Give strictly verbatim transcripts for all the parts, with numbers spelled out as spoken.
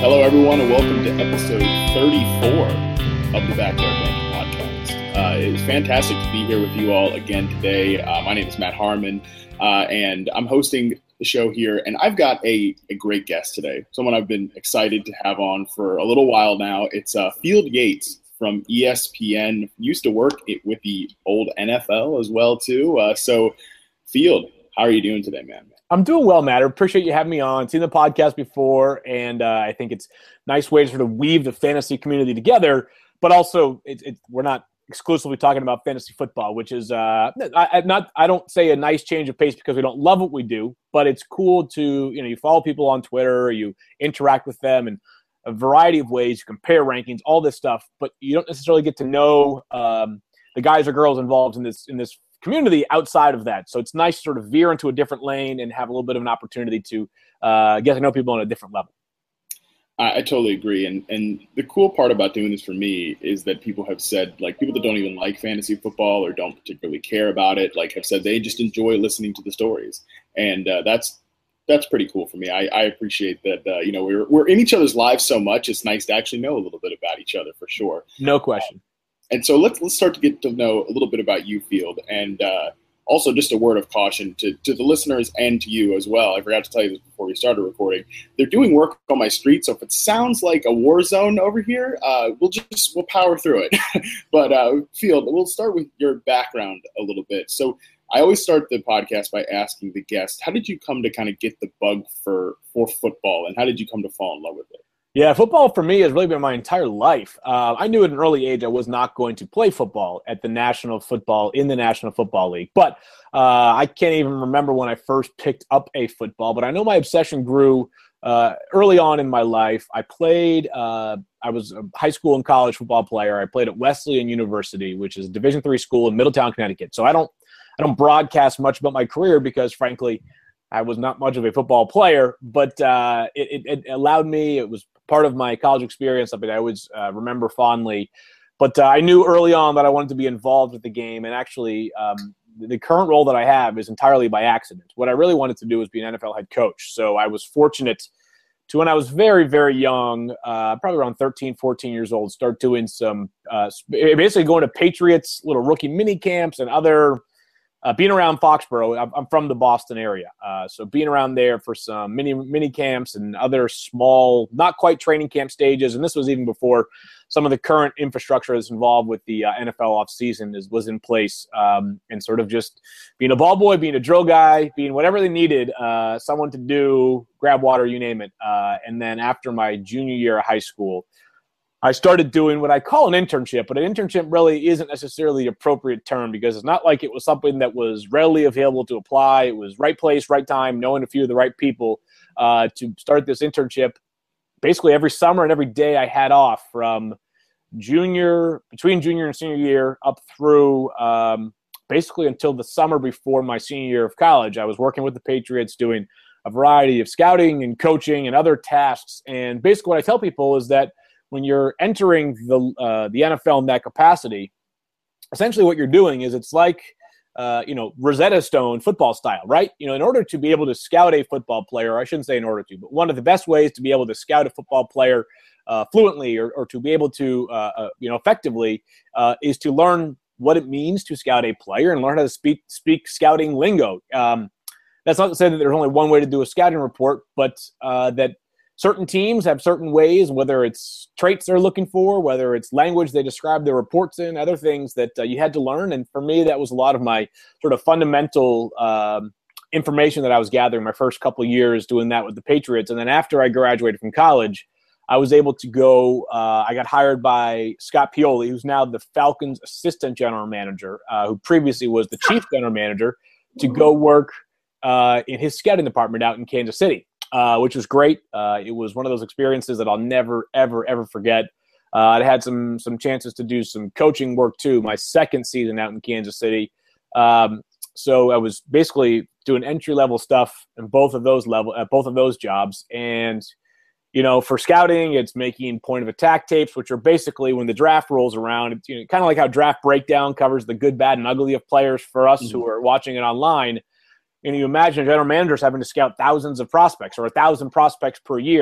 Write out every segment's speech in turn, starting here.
Hello, everyone, and welcome to episode thirty-four of the Backyard Bank podcast. Uh, it is fantastic to be here with you all again today. Uh, my name is Matt Harmon, uh, and I'm hosting the show here, and I've got a, a great guest today, someone I've been excited to have on for a little while now. It's uh, Field Yates from E S P N. Used to work it with the old N F L as well, too. Uh, so, Field, how are you doing today, man? I'm doing well, Matt. I appreciate you having me on. Seen the podcast before, and uh, I think it's a nice way to sort of weave the fantasy community together, but also it, it, we're not exclusively talking about fantasy football, which is uh, I, I not I don't say a nice change of pace because we don't love what we do, but it's cool to, you know, you follow people on Twitter, you interact with them in a variety of ways, you compare rankings, all this stuff, but you don't necessarily get to know um, the guys or girls involved in this in this community outside of that. So it's nice to sort of veer into a different lane and have a little bit of an opportunity to uh, get to know people on a different level. I, I totally agree. And and the cool part about doing this for me is that people have said, like, people that don't even like fantasy football or don't particularly care about it, like, have said they just enjoy listening to the stories. And uh, that's that's pretty cool for me. I, I appreciate that, uh, you know, we're, we're in each other's lives so much. It's nice to actually know a little bit about each other for sure. No question. Um, And so let's let's start to get to know a little bit about you, Field, and uh, also just a word of caution to, to the listeners and to you as well. I forgot to tell you this before we started recording. They're doing work on my street, so if it sounds like a war zone over here, uh, we'll just we'll power through it. But uh, Field, we'll start with your background a little bit. So I always start the podcast by asking the guest, how did you come to kind of get the bug for for football, and how did you come to fall in love with it? Yeah, football for me has really been my entire life. Uh, I knew at an early age I was not going to play football at the National Football, in the National Football League. But uh, I can't even remember when I first picked up a football. But I know my obsession grew uh, early on in my life. I played, uh, I was a high school and college football player. I played at Wesleyan University, which is a Division three school in Middletown, Connecticut. So I don't, I don't broadcast much about my career because, frankly, I was not much of a football player. But uh, it, it, it allowed me, it was part of my college experience, something I always uh, remember fondly. But uh, I knew early on that I wanted to be involved with the game, and actually um, the current role that I have is entirely by accident. What I really wanted to do was be an N F L head coach. So I was fortunate to, when I was very, very young, uh, probably around thirteen, fourteen years old, start doing some, uh, basically going to Patriots, little rookie mini camps and other Uh, being around Foxborough. I'm, I'm from the Boston area, uh, so being around there for some mini mini camps and other small, not quite training camp stages, and this was even before some of the current infrastructure that's involved with the uh, N F L offseason is was in place, um, and sort of just being a ball boy, being a drill guy, being whatever they needed, uh, someone to do, grab water, you name it. Uh, and then after my junior year of high school, I started doing what I call an internship, but an internship really isn't necessarily the appropriate term because it's not like it was something that was readily available to apply. It was right place, right time, knowing a few of the right people uh, to start this internship. Basically every summer and every day I had off from junior, between junior and senior year up through um, basically until the summer before my senior year of college. I was working with the Patriots doing a variety of scouting and coaching and other tasks. And basically what I tell people is that when you're entering the uh, the N F L in that capacity, essentially what you're doing is it's like, uh, you know, Rosetta Stone football style, right? You know, in order to be able to scout a football player, I shouldn't say in order to, but one of the best ways to be able to scout a football player uh, fluently or, or to be able to, uh, uh, you know, effectively uh, is to learn what it means to scout a player and learn how to speak speak scouting lingo. Um, that's not to say that there's only one way to do a scouting report, but uh, that certain teams have certain ways, whether it's traits they're looking for, whether it's language they describe their reports in, other things that uh, you had to learn. And for me, that was a lot of my sort of fundamental um, information that I was gathering my first couple of years doing that with the Patriots. And then after I graduated from college, I was able to go, uh, I got hired by Scott Pioli, who's now the Falcons assistant general manager, uh, who previously was the chief general manager, to go work uh, in his scouting department out in Kansas City. Uh, which was great. Uh, it was one of those experiences that I'll never, ever, ever forget. Uh, I had some some chances to do some coaching work too. My second season out in Kansas City, um, so I was basically doing entry level stuff in both of those level, at both of those jobs. And you know, for scouting, it's making point of attack tapes, which are basically when the draft rolls around. It's, you know, kind of like how Draft Breakdown covers the good, bad, and ugly of players for us mm-hmm. who are watching it online. And you imagine a general manager is having to scout thousands of prospects or a thousand prospects per year.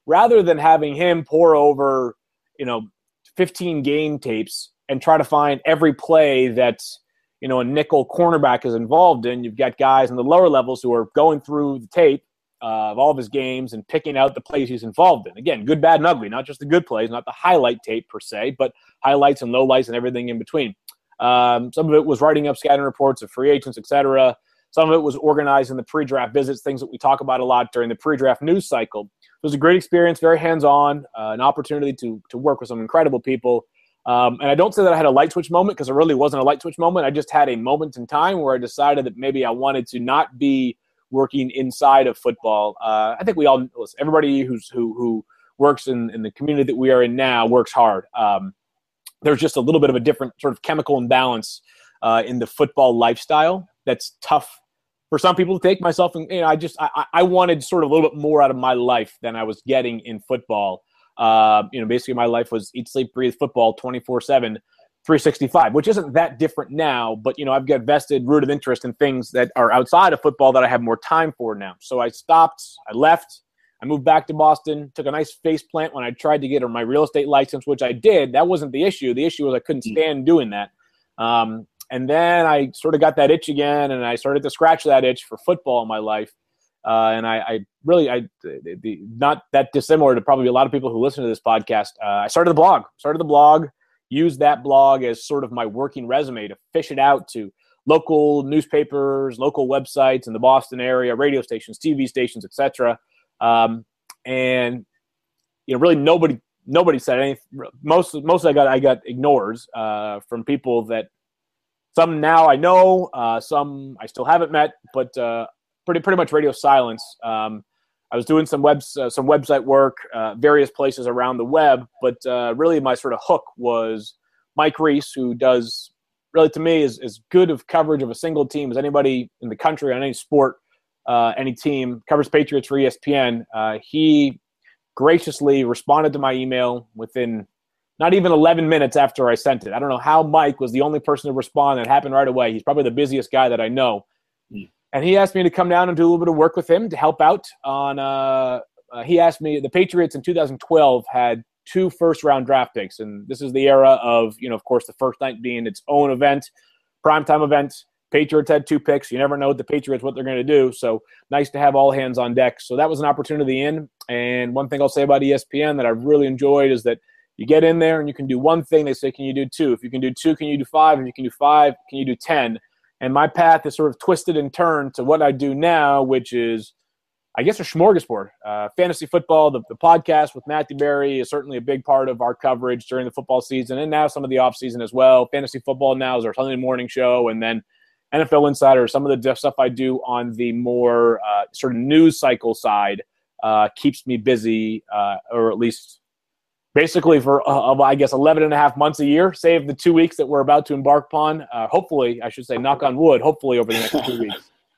rather than having him pour over, you know, fifteen game tapes and try to find every play that, you know, a nickel cornerback is involved in, you've got guys in the lower levels who are going through the tape uh, of all of his games and picking out the plays he's involved in. Again, good, bad, and ugly, not just the good plays, not the highlight tape per se, but highlights and lowlights and everything in between. Um, some of it was writing up scouting reports of free agents, et cetera. Some of it was organizing the pre-draft visits, things that we talk about a lot during the pre-draft news cycle. It was a great experience, very hands-on, uh, an opportunity to to work with some incredible people. Um, and I don't say that I had a light switch moment, because it really wasn't a light switch moment. I just had a moment in time where I decided that maybe I wanted to not be working inside of football. Uh, I think we all, listen, everybody who's who who works in, in the community that we are in now works hard. Um, there's just a little bit of a different sort of chemical imbalance uh, in the football lifestyle that's tough for some people to take. Myself, and you know, I just I, I wanted sort of a little bit more out of my life than I was getting in football. Uh, you know, basically my life was eat, sleep, breathe football twenty-four seven, three sixty-five, which isn't that different now, but, you know, I've got vested rooted interest in things that are outside of football that I have more time for now. So I stopped, I left, I moved back to Boston, took a nice face plant when I tried to get my real estate license, which I did. That wasn't the issue. The issue was I couldn't stand doing that. Um, and then I sort of got that itch again, and I started to scratch that itch for football in my life. Uh, and I, I really, I the, the, not that dissimilar to probably a lot of people who listen to this podcast. Uh, I started the blog, started the blog, used that blog as sort of my working resume to fish it out to local newspapers, local websites in the Boston area, radio stations, T V stations, et cetera. Um, and you know, really nobody, nobody said anything. Most, most I got, I got ignores uh, from people that some now I know, uh, some I still haven't met, but. Uh, Pretty pretty much radio silence. Um, I was doing some web uh, some website work, uh, various places around the web, but uh, really my sort of hook was Mike Reese, who does really to me is as good of coverage of a single team as anybody in the country on any sport, uh, any team. Covers Patriots for E S P N. Uh, he graciously responded to my email within not even eleven minutes after I sent it. I don't know how Mike was the only person to respond. It happened right away. He's probably the busiest guy that I know. Mm. And he asked me to come down and do a little bit of work with him to help out on uh, – uh, he asked me – the Patriots in two thousand twelve had two first-round draft picks, and this is the era of, you know, of course, the first night being its own event, primetime event. Patriots had two picks. You never know with the Patriots what they're going to do, so nice to have all hands on deck. So that was an opportunity in, and one thing I'll say about E S P N that I've really enjoyed is that you get in there and you can do one thing. They say, can you do two? If you can do two, can you do five? If you can do five, can you do ten? And my path is sort of twisted and turned to what I do now, which is, I guess, a smorgasbord. Uh, fantasy football, the, the podcast with Matthew Berry is certainly a big part of our coverage during the football season and now some of the offseason as well. Fantasy football now is our Sunday morning show, and then N F L Insider, some of the stuff I do on the more uh, sort of news cycle side uh, keeps me busy, uh, or at least – basically for, uh, I guess, eleven and a half months a year, save the two weeks that we're about to embark upon. Uh, hopefully, I should say, knock on wood, hopefully over the next two weeks.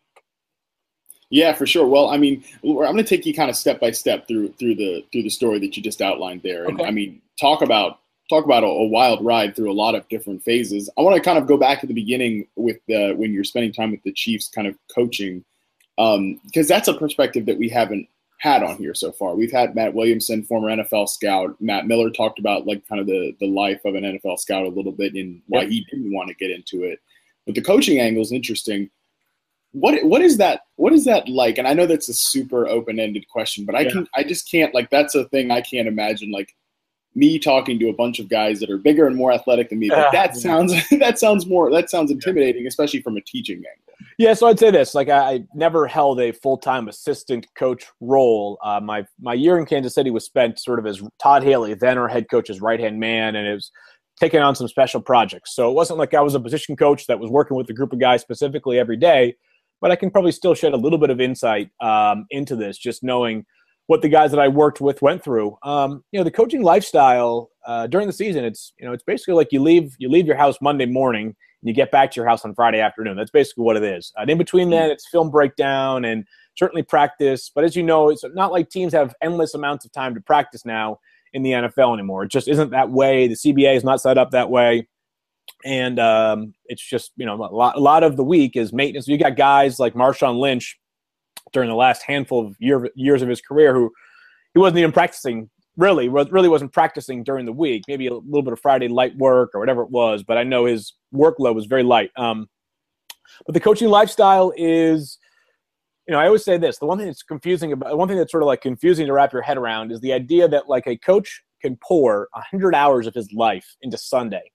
Yeah, for sure. Well, I mean, I'm going to take you kind of step by step through through the through the story that you just outlined there. And okay. I mean, talk about talk about a, a wild ride through a lot of different phases. I want to kind of go back to the beginning with the, when you're spending time with the Chiefs, kind of coaching, um, because that's a perspective that we haven't had on here so far. We've had Matt Williamson, former N F L scout. Matt Miller talked about like kind of the, the life of an N F L scout a little bit and why yep. he didn't want to get into it. But the coaching angle is interesting. What what is that? What is that like? And I know that's a super open-ended question, but I yeah. can I just can't like that's a thing I can't imagine like me talking to a bunch of guys that are bigger and more athletic than me. But uh, that yeah. sounds that sounds more that sounds intimidating, yeah. especially from a teaching angle. Yeah, so I'd say this: like I, I never held a full-time assistant coach role. Uh, my my year in Kansas City was spent sort of as Todd Haley, then our head coach's right-hand man, and it was taking on some special projects. So it wasn't like I was a position coach that was working with a group of guys specifically every day. But I can probably still shed a little bit of insight um, into this, just knowing what the guys that I worked with went through. Um, you know, the coaching lifestyle uh, during the season, it's you know, it's basically like you leave you leave your house Monday morning and you get back to your house on Friday afternoon. That's basically what it is. And in between that, it's film breakdown and certainly practice. But as you know, it's not like teams have endless amounts of time to practice now in the N F L anymore. It just isn't that way. The C B A is not set up that way. And um, it's just, you know, a lot, a lot of the week is maintenance. You got guys like Marshawn Lynch during the last handful of year, years of his career who, he wasn't even practicing. Really, really wasn't practicing during the week. Maybe a little bit of Friday light work or whatever it was, but I know his workload was very light. Um, but the coaching lifestyle is, you know, I always say this: the one thing that's confusing about, one thing that's sort of like confusing to wrap your head around is the idea that like a coach can pour one hundred hours of his life into Sunday,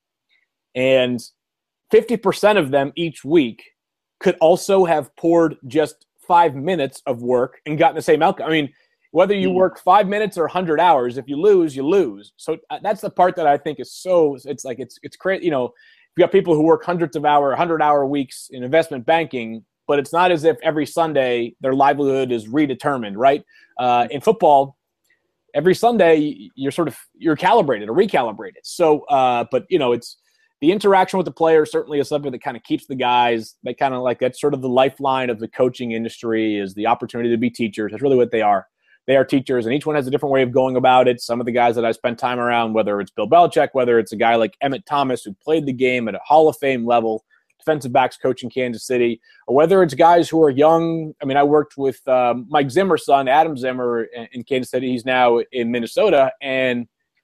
and fifty percent of them each week could also have poured just five minutes of work and gotten the same outcome. I mean, whether you work five minutes or one hundred hours, if you lose, you lose. So that's the part that I think is so – it's like it's it's crazy. You know, you got people who work hundreds of hour, one hundred-hour weeks in investment banking, but it's not as if every Sunday their livelihood is redetermined, right? Uh, in football, every Sunday you're sort of – you're calibrated or recalibrated. So uh, – but, you know, it's – the interaction with the players certainly is something that kind of keeps the guys – they kind of like – that's sort of the lifeline of the coaching industry is the opportunity to be teachers. That's really what they are. They are teachers, and each one has a different way of going about it. Some of the guys that I spent time around, whether it's Bill Belichick, whether it's a guy like Emmett Thomas who played the game at a Hall of Fame level, defensive backs coach in Kansas City, or whether it's guys who are young. I mean, I worked with um, Mike Zimmer's son, Adam Zimmer, in, in Kansas City. He's now in Minnesota, and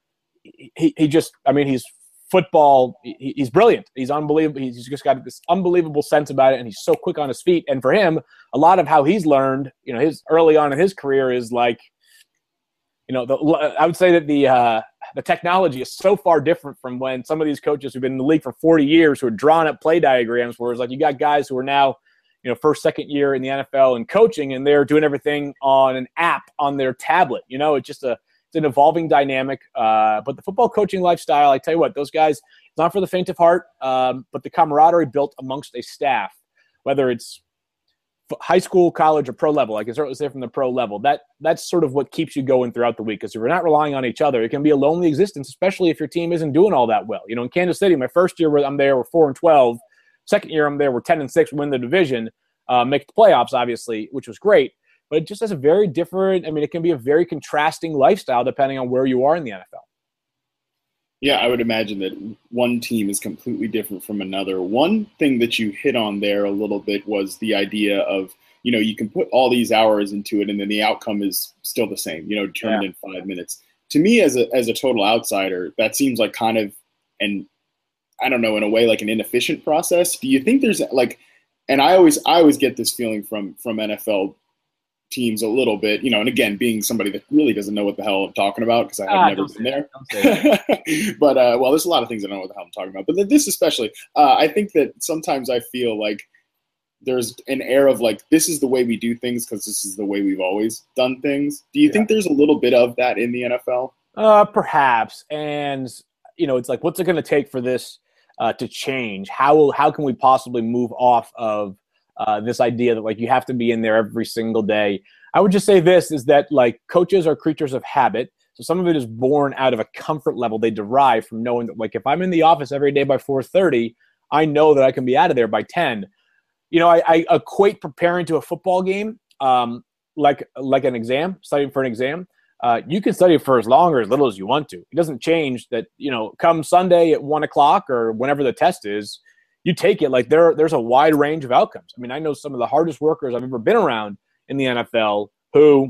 he, he just – I mean, he's football he, – he's brilliant. He's unbelievable. He's just got this unbelievable sense about it, and he's so quick on his feet. And for him, a lot of how he's learned, you know, his early on in his career is like, you know, the, I would say that the uh, the technology is so far different from when some of these coaches who've been in the league for forty years who are drawn up play diagrams, whereas like you got guys who are now, you know, first, second year in the N F L and coaching, and they're doing everything on an app on their tablet. You know, it's just a it's an evolving dynamic. Uh, but the football coaching lifestyle, I tell you what, those guys, it's not for the faint of heart, um, but the camaraderie built amongst a staff, whether it's high school, college, or pro level, I can certainly say from the pro level, that that's sort of what keeps you going throughout the week. Because if you're not relying on each other, it can be a lonely existence, especially if your team isn't doing all that well. You know, in Kansas City, my first year I'm there, we're four and twelve. Second year I'm there, we're ten and six, win the division, uh, make the playoffs, obviously, which was great. But it just has a very different. I mean, it can be a very contrasting lifestyle depending on where you are in the N F L. Yeah, I would imagine that one team is completely different from another. One thing that you hit on there a little bit was the idea of, you know, you can put all these hours into it and then the outcome is still the same, you know, determined yeah. in five minutes. To me, as a as a total outsider, that seems like kind of an, I don't know, in a way like an inefficient process. Do you think there's like, and I always I always get this feeling from from N F L teams a little bit, you know, and again, being somebody that really doesn't know what the hell I'm talking about because I have ah, never been there. But, uh, well, there's a lot of things I don't know what the hell I'm talking about. But this especially, uh, I think that sometimes I feel like there's an air of like, this is the way we do things because this is the way we've always done things. Do you yeah. think there's a little bit of that in the N F L? Uh, perhaps. And, you know, it's like, what's it going to take for this uh, to change? How will, how can we possibly move off of Uh, this idea that like you have to be in there every single day? I would just say this is that like coaches are creatures of habit. So some of it is born out of a comfort level they derive from knowing that like if I'm in the office every day by four thirty, I know that I can be out of there by ten. You know, I, I equate preparing to a football game um, like like an exam, studying for an exam. Uh, you can study for as long or as little as you want to. It doesn't change that, you know, come Sunday at one o'clock or whenever the test is, you take it like there, there's a wide range of outcomes. I mean, I know some of the hardest workers I've ever been around in the N F L who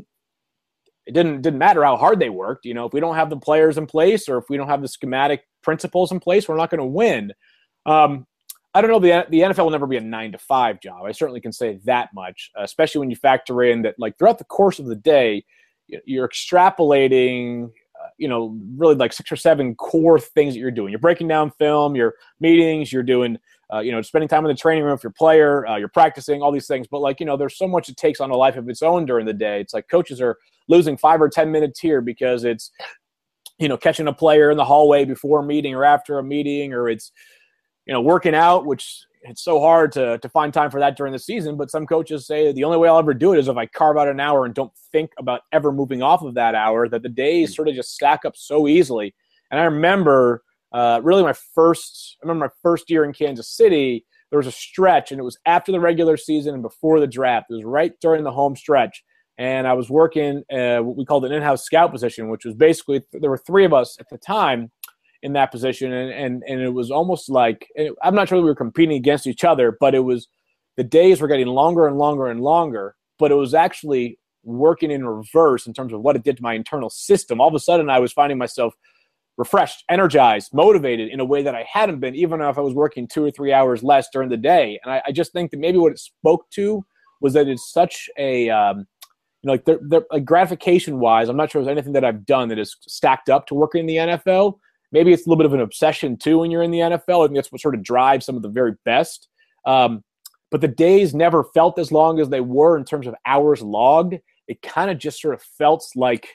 it didn't didn't matter how hard they worked. You know, if we don't have the players in place or if we don't have the schematic principles in place, we're not going to win. Um, I don't know. The, the N F L will never be a nine to five job. I certainly can say that much, uh, especially when you factor in that like throughout the course of the day, you're extrapolating you know, really like six or seven core things that you're doing. You're breaking down film, your meetings, you're doing, uh, you know, spending time in the training room with your player, uh, you're practicing, all these things. But like, you know, there's so much it takes on a life of its own during the day. It's like coaches are losing five or ten minutes here because it's, you know, catching a player in the hallway before a meeting or after a meeting, or it's, you know, working out, which it's so hard to to find time for that during the season. But some coaches say the only way I'll ever do it is if I carve out an hour and don't think about ever moving off of that hour, that the days sort of just stack up so easily. And I remember uh, really my first, I remember my first year in Kansas City, there was a stretch, and it was after the regular season and before the draft. It was right during the home stretch. And I was working uh, what we called an in-house scout position, which was basically, there were three of us at the time in that position. And, and, and it was almost like, I'm not sure we were competing against each other, but it was, the days were getting longer and longer and longer, but it was actually working in reverse in terms of what it did to my internal system. All of a sudden, I was finding myself refreshed, energized, motivated in a way that I hadn't been, even if I was working two or three hours less during the day. And I, I just think that maybe what it spoke to was that it's such a, um, you know, like, they're, they're, like gratification-wise, I'm not sure there's anything that I've done that is stacked up to working in the N F L. Maybe it's a little bit of an obsession, too, when you're in the N F L. I think that's what sort of drives some of the very best. Um, but the days never felt as long as they were in terms of hours logged. It kind of just sort of felt like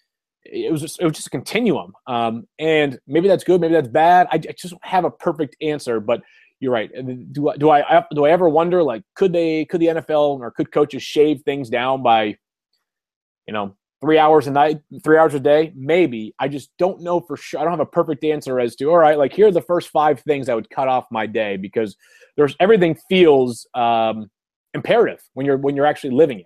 it was just, it was just a continuum. Um, and maybe that's good, maybe that's bad. I, I just don't have a perfect answer, but you're right. Do I, do I, do I ever wonder, like, could they, could the N F L or could coaches shave things down by, you know, three hours a night, three hours a day? Maybe. I just don't know for sure. I don't have a perfect answer as to, all right, like, here are the first five things that would cut off my day, because there's everything feels um, imperative when you're, when you're actually living it.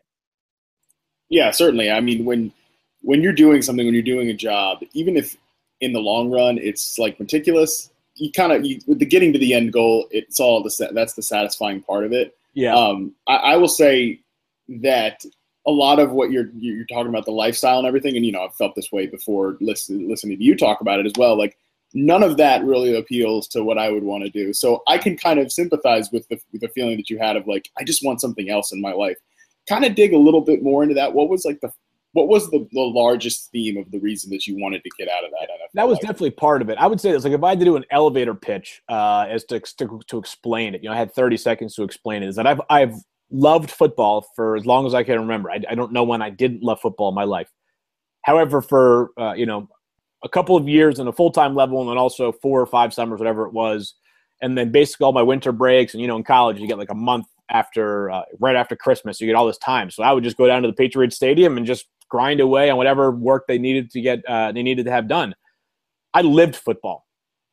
Yeah, certainly. I mean, when, when you're doing something, when you're doing a job, even if in the long run it's like meticulous, you kind of, with the getting to the end goal, it's all the, that's the satisfying part of it. Yeah. Um, I, I will say that a lot of what you're you're talking about, the lifestyle and everything, and, you know, I've felt this way before listen, listening to you talk about it as well. Like, none of that really appeals to what I would want to do. So I can kind of sympathize with the, with the feeling that you had of, like, I just want something else in my life. Kind of dig a little bit more into that. What was like the What was the, the largest theme of the reason that you wanted to get out of that N F L? That was life? definitely part of it. I would say this, like, if I had to do an elevator pitch uh, as to, to to explain it, you know, I had thirty seconds to explain it, is that I've I've loved football for as long as I can remember. I, I don't know when I didn't love football in my life. However, for, uh, you know, a couple of years in a full-time level, and then also four or five summers, whatever it was, and then basically all my winter breaks, and, you know, in college you get like a month after, uh, right after Christmas, you get all this time. So I would just go down to the Patriots Stadium and just grind away on whatever work they needed to get, uh, they needed to have done. I lived football.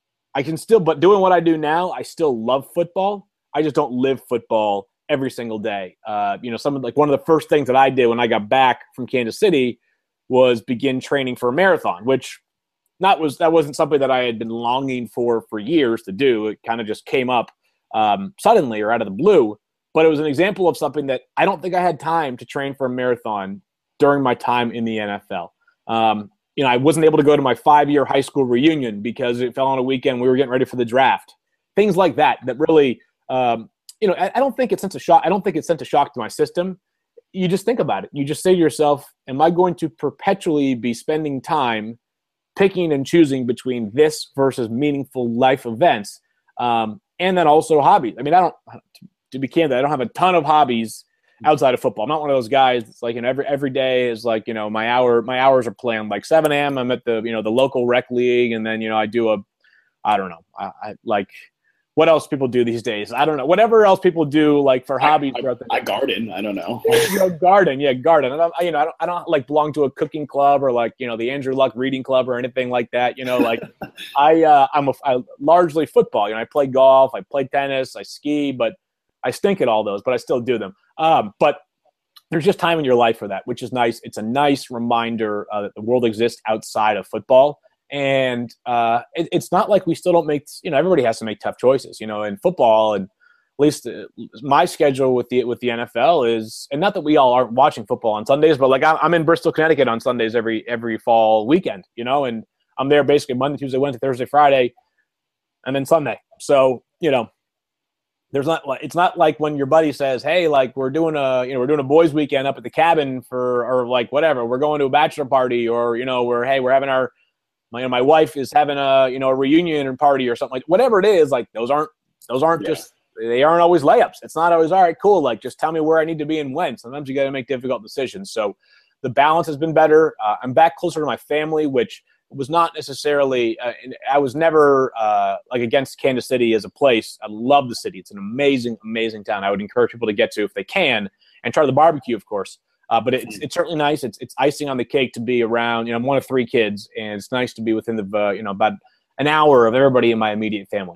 I can still, but doing what I do now, I still love football. I just don't live football every single day. Uh, you know, some of like one of the first things that I did when I got back from Kansas City was begin training for a marathon, which not was, that wasn't something that I had been longing for for years to do. It kind of just came up um, suddenly or out of the blue, but it was an example of something that I don't think I had time to train for a marathon during my time in the N F L. Um, you know, I wasn't able to go to my five-year high school reunion because it fell on a weekend. We were getting ready for the draft. Things like that, that really, um, you know, I, I don't think it sent a shock. I don't think it sent a shock to my system. You just think about it. You just say to yourself, am I going to perpetually be spending time picking and choosing between this versus meaningful life events? Um, and then also hobbies. I mean, I don't, to be candid, I don't have a ton of hobbies outside of football. I'm not one of those guys that's like, you know, every every day is like, you know, my hour my hours are planned. Like seven a.m. I'm at the, you know, the local rec league, and then, you know, I do a, I don't know, I, I like what else people do these days. I don't know. Whatever else people do, like for hobbies. I, throughout the I, I garden. I don't know. you know, garden, yeah, garden. And I, you know, I don't, I don't like belong to a cooking club or like, you know, the Andrew Luck reading club or anything like that. You know, like I, uh, I'm a, I largely football. You know, I play golf, I play tennis, I ski, but I stink at all those, but I still do them. Um, but there's just time in your life for that, which is nice. It's a nice reminder uh, that the world exists outside of football. And uh, it, it's not like we still don't make, you know, everybody has to make tough choices, you know, in football. And at least uh, my schedule with the with the N F L is, and not that we all aren't watching football on Sundays, but like I'm, I'm in Bristol, Connecticut on Sundays every every fall weekend, you know, and I'm there basically Monday, Tuesday, Wednesday, Thursday, Friday, and then Sunday. So, you know, there's not like, it's not like when your buddy says, hey, like we're doing a, you know, we're doing a boys weekend up at the cabin for, or like whatever, we're going to a bachelor party, or, you know, we're, hey, we're having our, my, you know, my wife is having a, you know, a reunion party or something like, whatever it is, like those aren't, those aren't yeah. just, they aren't always layups. It's not always, all right, cool. Like, just tell me where I need to be and when. Sometimes you got to make difficult decisions. So the balance has been better. Uh, I'm back closer to my family, which was not necessarily, uh, I was never uh, like against Kansas City as a place. I love the city. It's an amazing, amazing town. I would encourage people to get to if they can, and try the barbecue, of course. Uh, but it's it's certainly nice. It's it's icing on the cake to be around. You know, I'm one of three kids, and it's nice to be within the uh, you know about an hour of everybody in my immediate family.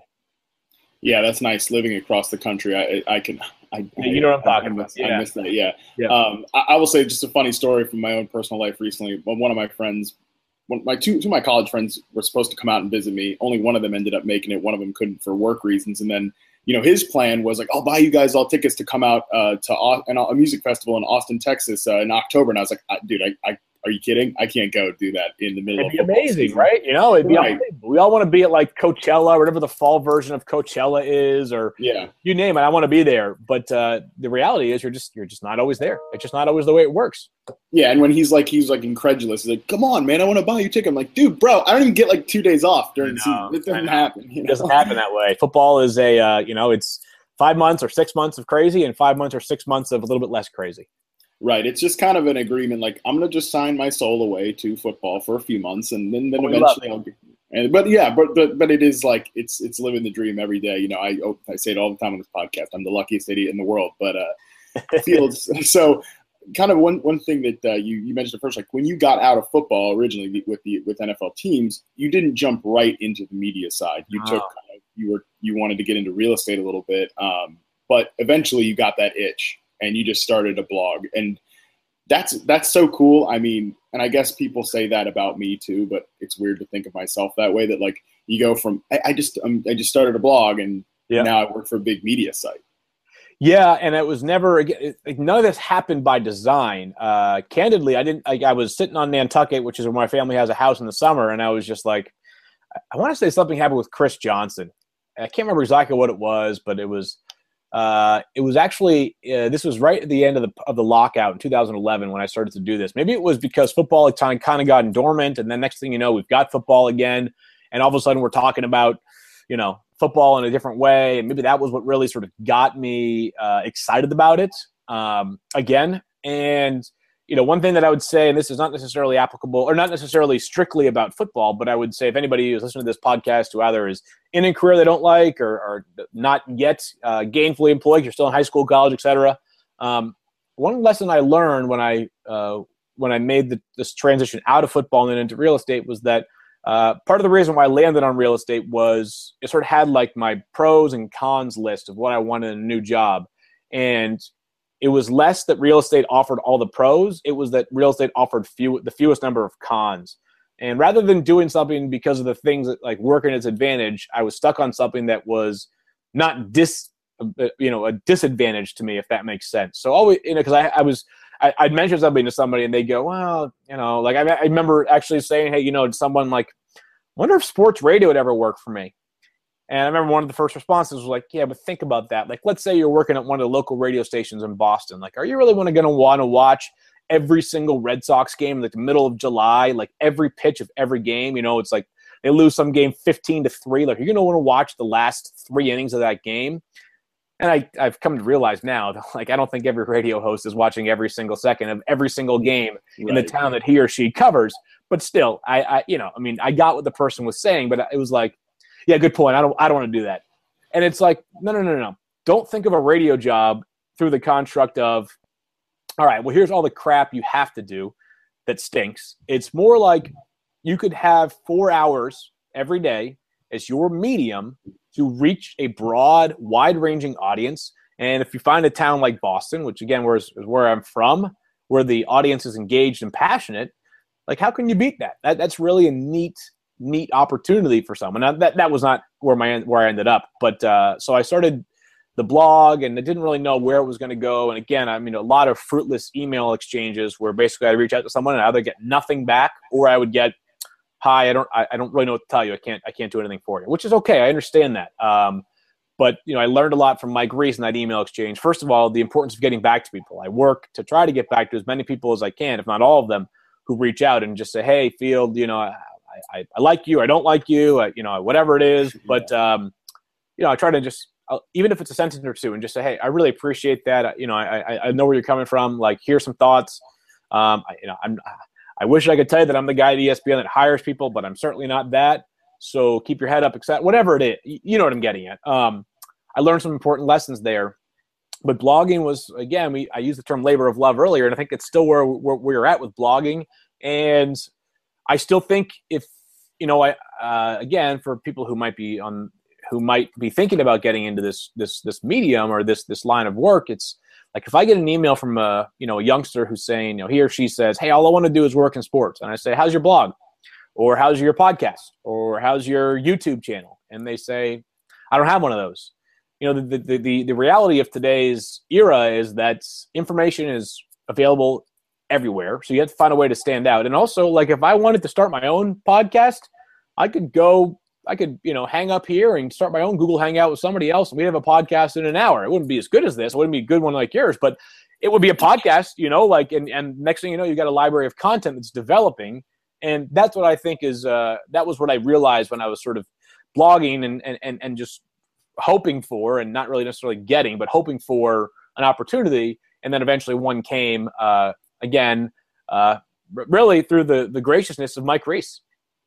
Yeah, that's nice. Living across the country, I I can. I, yeah, you know what I'm talking I, about. I, Yeah. I miss that. Yeah. yeah. Um, I, I will say just a funny story from my own personal life recently. One of my friends. One, my two, two of my college friends were supposed to come out and visit me. Only one of them ended up making it. One of them couldn't for work reasons. And then you know, his plan was like, I'll buy you guys all tickets to come out uh, to Au- an, a music festival in Austin, Texas uh, in October. And I was like, dude, I, I, are you kidding? I can't go do that in the middle it'd of be football amazing, season. right? You know, it'd be Right. unbelievable. We all want to be at like Coachella, or whatever the fall version of Coachella is, or Yeah. you name it. I want to be there. But uh, the reality is you're just you're just not always there. It's just not always the way it works. Yeah, and when he's like he's like incredulous, he's like, "Come on, man, I want to buy you a ticket." I'm like, "Dude, bro, I don't even get like two days off during the season. It doesn't happen. You know? It doesn't happen that way. Football is a uh, you know, it's five months or six months of crazy, and five months or six months of a little bit less crazy. Right. It's just kind of an agreement. Like, I'm gonna just sign my soul away to football for a few months, and then, then Oh, we eventually I'll get. And but yeah, but, but but it is like it's it's living the dream every day. You know, I oh, I say it all the time on this podcast. I'm the luckiest idiot in the world, but uh, Fields. So, kind of one one thing that uh, you you mentioned at first, like when you got out of football originally with the with N F L teams, you didn't jump right into the media side. You Oh. took kind of, you were you wanted to get into real estate a little bit, um, but eventually you got that itch and you just started a blog, and that's that's so cool. I mean, and I guess people say that about me too, but it's weird to think of myself that way. That like you go from I, I just um, I just started a blog and Yeah. now I work for a big media site. Yeah, and it was never again. Like, none of this happened by design. Uh, candidly, I didn't. Like, I was sitting on Nantucket, which is where my family has a house in the summer, and I was just like, I want to say something happened with Chris Johnson. I can't remember exactly what it was, but it was. Uh, it was actually uh, this was right at the end of the of the lockout in two thousand eleven when I started to do this. Maybe it was because football at time kind of got dormant, and then next thing you know, we've got football again, and all of a sudden we're talking about, you know, football in a different way, and maybe that was what really sort of got me uh, excited about it um, again. And you know, one thing that I would say, and this is not necessarily applicable or not necessarily strictly about football, but I would say if anybody who's listening to this podcast who either is in a career they don't like or, or not yet uh, gainfully employed, you're still in high school, college, et cetera. Um, one lesson I learned when I uh, when I made the, this transition out of football and into real estate was that uh, part of the reason why I landed on real estate was it sort of had like my pros and cons list of what I wanted in a new job. And it was less that real estate offered all the pros. It was that real estate offered few, the fewest number of cons. And rather than doing something because of the things that like work in its advantage, I was stuck on something that was not dis, you know, a disadvantage to me, if that makes sense. So always, you know, because I, I was, I, I'd mention something to somebody and they go, well, you know, like I, I remember actually saying, hey, you know, to someone like, I wonder if sports radio would ever work for me. And I remember one of the first responses was like, yeah, but think about that. Like, let's say you're working at one of the local radio stations in Boston. Like, are you really going to want to watch every single Red Sox game in like the middle of July, like every pitch of every game? You know, it's like they lose some game fifteen to three. Like, you're going to want to watch the last three innings of that game. And I, I've come to realize now that, like, I don't think every radio host is watching every single second of every single game right. in the town that he or she covers. But still, I, I, you know, I mean, I got what the person was saying, but it was like, yeah, good point. I don't I don't want to do that. And it's like, no, no, no, no. Don't think of a radio job through the construct of, all right, well, here's all the crap you have to do that stinks. It's more like you could have four hours every day as your medium to reach a broad, wide-ranging audience. And if you find a town like Boston, which, again, where is where I'm from, where the audience is engaged and passionate, like, how can you beat that? that that's really a neat neat opportunity for someone. Now, that that was not where my where I ended up, but uh, so I started the blog, and I didn't really know where it was going to go. And again, I mean, a lot of fruitless email exchanges where basically I'd reach out to someone and I'd either get nothing back, or I would get, "Hi, I don't I, I don't really know what to tell you. I can't I can't do anything for you," which is okay. I understand that. Um, but you know, I learned a lot from Mike Reese in that email exchange. First of all, the importance of getting back to people. I work to try to get back to as many people as I can, if not all of them, who reach out and just say, "Hey, Field, you know, I, I, I like you, I don't like you, I, you know, whatever it is." But, um, you know, I try to just, I'll, even if it's a sentence or two, and just say, "Hey, I really appreciate that. You know, I, I, I know where you're coming from. Like, here's some thoughts. Um, I, you know, I'm, I wish I could tell you that I'm the guy at E S P N that hires people, but I'm certainly not that. So keep your head up, et cetera" Whatever it is, you know what I'm getting at. Um, I learned some important lessons there. But blogging was, again, we I used the term labor of love earlier, and I think it's still where, where we're at with blogging. And I still think if, you know, I, uh, again, for people who might be on, who might be thinking about getting into this, this, this medium or this, this line of work, it's like, if I get an email from a, you know, a youngster who's saying, you know, he or she says, "Hey, all I want to do is work in sports." And I say, "How's your blog?" Or "How's your podcast?" Or "How's your YouTube channel?" And they say, "I don't have one of those." you know, the, the, the, the reality of today's era is that information is available everywhere. So you have to find a way to stand out. And also, like, if I wanted to start my own podcast, I could go, I could, you know, hang up here and start my own Google Hangout with somebody else, and we'd have a podcast in an hour. It wouldn't be as good as this. It wouldn't be a good one like yours, but it would be a podcast, you know, like, and, and next thing you know, you got a library of content that's developing. And that's what I think is, uh, that was what I realized when I was sort of blogging and, and, and just hoping for, and not really necessarily getting, but hoping for an opportunity. And then eventually one came, uh, again, uh, really through the, the graciousness of Mike Reiss.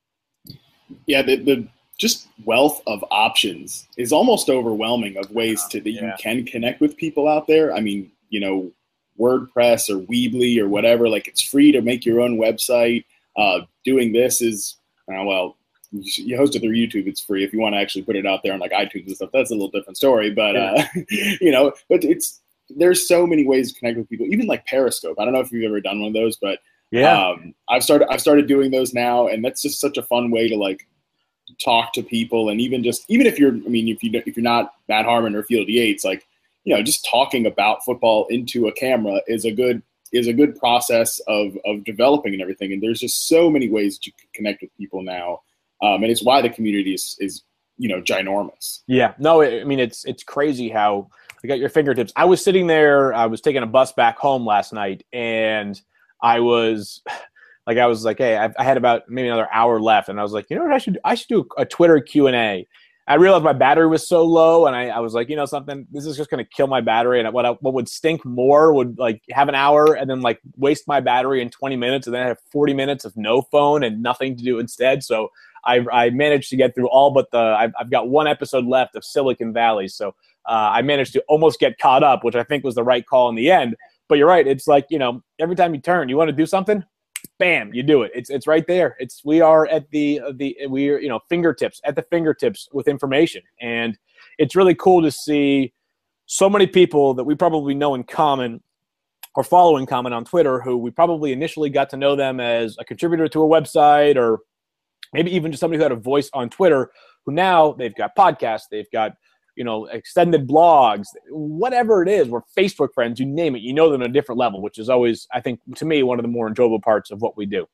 Yeah, the, the just wealth of options is almost overwhelming of ways to that yeah. you can connect with people out there. I mean, you know, WordPress or Weebly or whatever, like it's free to make your own website. Uh, doing this is, uh, well, you host it through YouTube, it's free. If you want to actually put it out there on like iTunes and stuff, that's a little different story. But, yeah. uh, you know, but it's, there's so many ways to connect with people, even like Periscope. I don't know if you've ever done one of those, but yeah, um, I've started, I've started doing those now. And that's just such a fun way to like talk to people. And even just, even if you're, I mean, if you, if you're not Matt Harmon or Field Yates, like, you know, just talking about football into a camera is a good, is a good process of, of developing and everything. And there's just so many ways that you can connect with people now. Um, and it's why the community is, is, you know, ginormous. Yeah, no, I mean, it's, it's crazy how you got your fingertips. I was sitting there, I was taking a bus back home last night, and I was like, I was like, hey, I, I had about maybe another hour left. And I was like, you know what I should do? I should do a Twitter Q and A. I realized my battery was so low, and I, I was like, you know something, this is just going to kill my battery. And what I, what would stink more would like have an hour and then like waste my battery in twenty minutes, and then I have forty minutes of no phone and nothing to do instead. So I, I managed to get through all but the I've, I've got one episode left of Silicon Valley. So uh, I managed to almost get caught up, which I think was the right call in the end. But you're right. It's like, you know, every time you turn, you want to do something, bam, you do it. It's it's right there. It's we are at the the we are you know fingertips at the fingertips with information, and it's really cool to see so many people that we probably know in common or follow in common on Twitter, who we probably initially got to know them as a contributor to a website, or maybe even just somebody who had a voice on Twitter, who now they've got podcasts, they've got, you know, extended blogs, whatever it is. We're Facebook friends, you name it. You know them at a different level, which is always, I think, to me, one of the more enjoyable parts of what we do.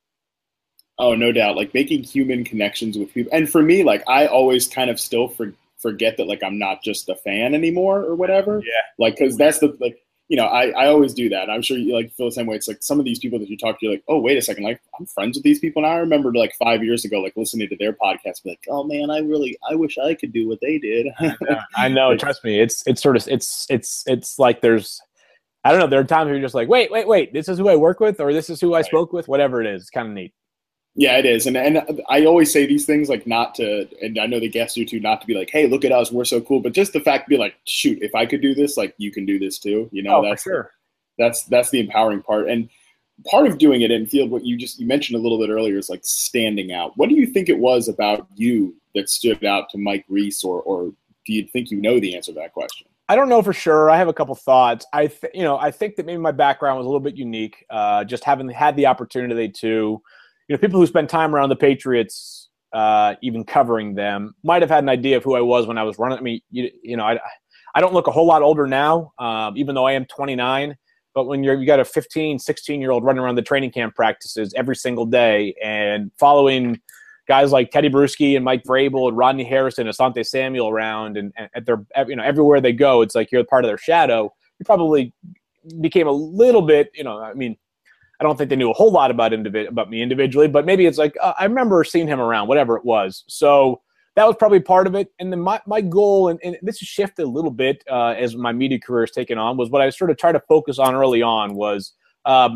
Oh, no doubt. Like making human connections with people. And for me, like I always kind of still for, forget that like I'm not just a fan anymore or whatever. Yeah. Like, because that's the, like, you know, I, I always do that. I'm sure you like feel the same way. It's like some of these people that you talk to, you're like, oh, wait a second, like I'm friends with these people. And I remember like five years ago, like listening to their podcast, be like, oh man, I really, I wish I could do what they did. I know. I know. Trust me. It's, it's sort of, it's, it's, it's like there's, I don't know. There are times where you're just like, wait, wait, wait, this is who I work with, or this is who I right. spoke with, whatever it is. It's kind of neat. Yeah, it is. And and I always say these things like not to, and I know the guests do too, not to be like, hey, look at us, we're so cool. But just the fact to be like, shoot, if I could do this, like you can do this too. You know, oh, that's for sure. That's that's the empowering part. And part of doing it in field, what you just you mentioned a little bit earlier is like standing out. What do you think it was about you that stood out to Mike Reiss, or or do you think you know the answer to that question? I don't know for sure. I have a couple thoughts. I th- you know, I think that maybe my background was a little bit unique. Uh, just having had the opportunity to, you know, people who spend time around the Patriots, uh, even covering them, might have had an idea of who I was when I was running. I mean, you, you know, I I don't look a whole lot older now, um, even though I am twenty-nine. But when you're, you got a fifteen, sixteen-year-old running around the training camp practices every single day and following guys like Teddy Bruschi and Mike Vrabel and Rodney Harrison, Asante Samuel around, and, and at their, you know, everywhere they go, it's like you're part of their shadow. You probably became a little bit, you know, I mean, I don't think they knew a whole lot about individ- about me individually, but maybe it's like, uh, I remember seeing him around, whatever it was. So that was probably part of it. And then my, my goal, and, and this has shifted a little bit uh, as my media career has taken on, was what I sort of tried to focus on early on was um,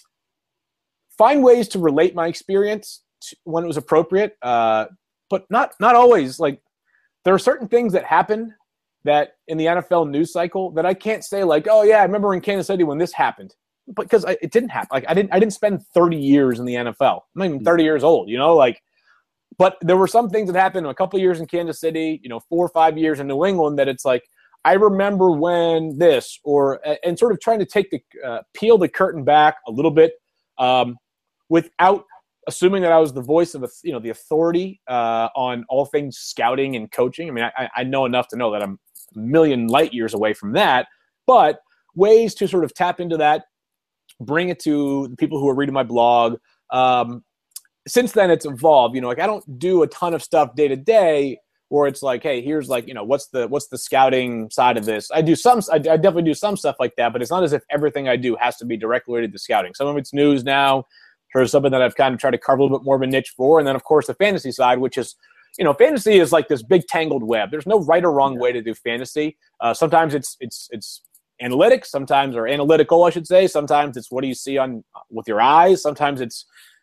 find ways to relate my experience to when it was appropriate, uh, but not not always. Like there are certain things that happen that in the N F L news cycle that I can't say like, oh yeah, I remember in Kansas City when this happened, because I, it didn't happen. Like I didn't I didn't spend thirty years in the N F L. I'm not even thirty years old, you know, like. But there were some things that happened in a couple of years in Kansas City, you know, four or five years in New England that it's like, I remember when this, or and sort of trying to take the uh, peel the curtain back a little bit um, without assuming that I was the voice of, a, you know, the authority uh, on all things scouting and coaching. I mean, I, I know enough to know that I'm a million light years away from that, but ways to sort of tap into that, bring it to the people who are reading my blog. Um, since then, it's evolved. You know, like I don't do a ton of stuff day to day, where it's like, hey, here's like, you know, what's the what's the scouting side of this? I do some, I, I definitely do some stuff like that, but it's not as if everything I do has to be directly related to scouting. Some of it's news now, or something that I've kind of tried to carve a little bit more of a niche for, and then of course the fantasy side, which is, you know, fantasy is like this big tangled web. There's no right or wrong yeah. way to do fantasy. Uh, sometimes it's it's it's analytics, sometimes or analytical, I should say. Sometimes it's what do you see on with your eyes. Sometimes it's,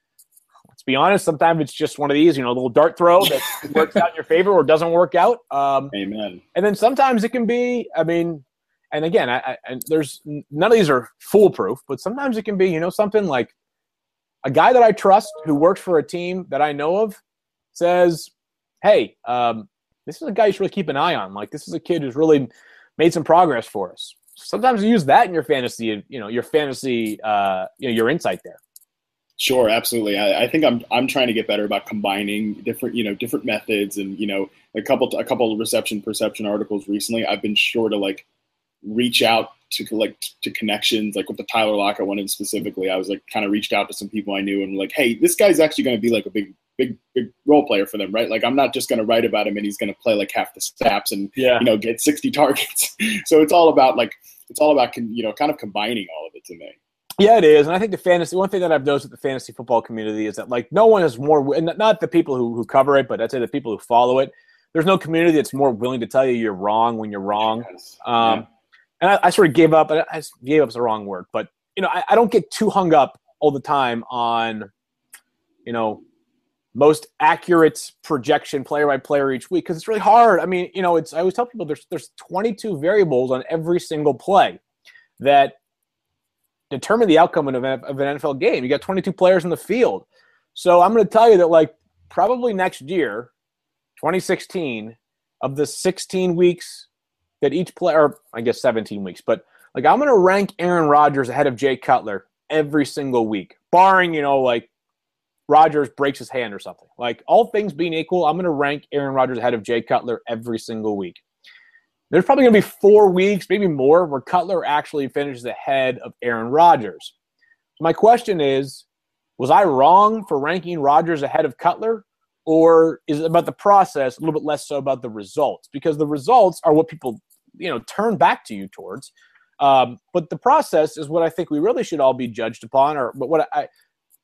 let's be honest, sometimes it's just one of these, you know, a little dart throw that works out in your favor or doesn't work out. Um, Amen. And then sometimes it can be, I mean, and again, I, I, and there's none of these are foolproof, but sometimes it can be, you know, something like a guy that I trust who works for a team that I know of says, hey, um, this is a guy you should really keep an eye on. Like, this is a kid who's really made some progress for us. Sometimes you use that in your fantasy, you know, your fantasy, uh, you know, your insight there. Sure, absolutely. I, I think I'm I'm trying to get better about combining different, you know, different methods, and you know, a couple a couple of reception perception articles recently. I've been sure to like reach out to like to connections, like with the Tyler Lockett one, and specifically, I was like kind of reached out to some people I knew and like, hey, this guy's actually going to be like a big, big, big role player for them, right? Like, I'm not just going to write about him and he's going to play like half the snaps and yeah. you know get sixty targets. So it's all about like it's all about you know kind of combining all of it to me. Yeah, it is. And I think the fantasy, one thing that I've noticed with the fantasy football community is that, like, no one is more, and not the people who, who cover it, but I'd say the people who follow it, there's no community that's more willing to tell you you're wrong when you're wrong. Yes. Um, yeah. And I, I sort of gave up, I, I gave up is the wrong word, but, you know, I, I don't get too hung up all the time on, you know, most accurate projection player by player each week, because it's really hard. I mean, you know, it's, I always tell people there's, there's twenty-two variables on every single play that determine the outcome of an, of an N F L game. You got twenty-two players in the field. So I'm going to tell you that, like, probably next year, twenty sixteen, of the sixteen weeks that each player, I guess seventeen weeks, but, like, I'm going to rank Aaron Rodgers ahead of Jay Cutler every single week, barring, you know, like, Rodgers breaks his hand or something. Like, all things being equal, I'm going to rank Aaron Rodgers ahead of Jay Cutler every single week. There's probably going to be four weeks, maybe more, where Cutler actually finishes ahead of Aaron Rodgers. So my question is, was I wrong for ranking Rodgers ahead of Cutler? Or is it about the process, a little bit less so about the results? Because the results are what people, you know, turn back to you towards. Um, but the process is what I think we really should all be judged upon. Or, but what I,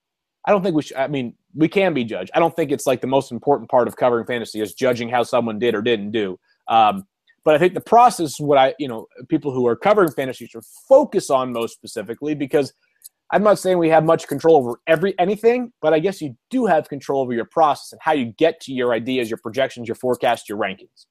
I don't think we should. I mean, we can be judged. I don't think it's like the most important part of covering fantasy is judging how someone did or didn't do. Um, But I think the process is what I, you know, people who are covering fantasy should focus on most specifically, because I'm not saying we have much control over every anything, but I guess you do have control over your process and how you get to your ideas, your projections, your forecasts, your rankings.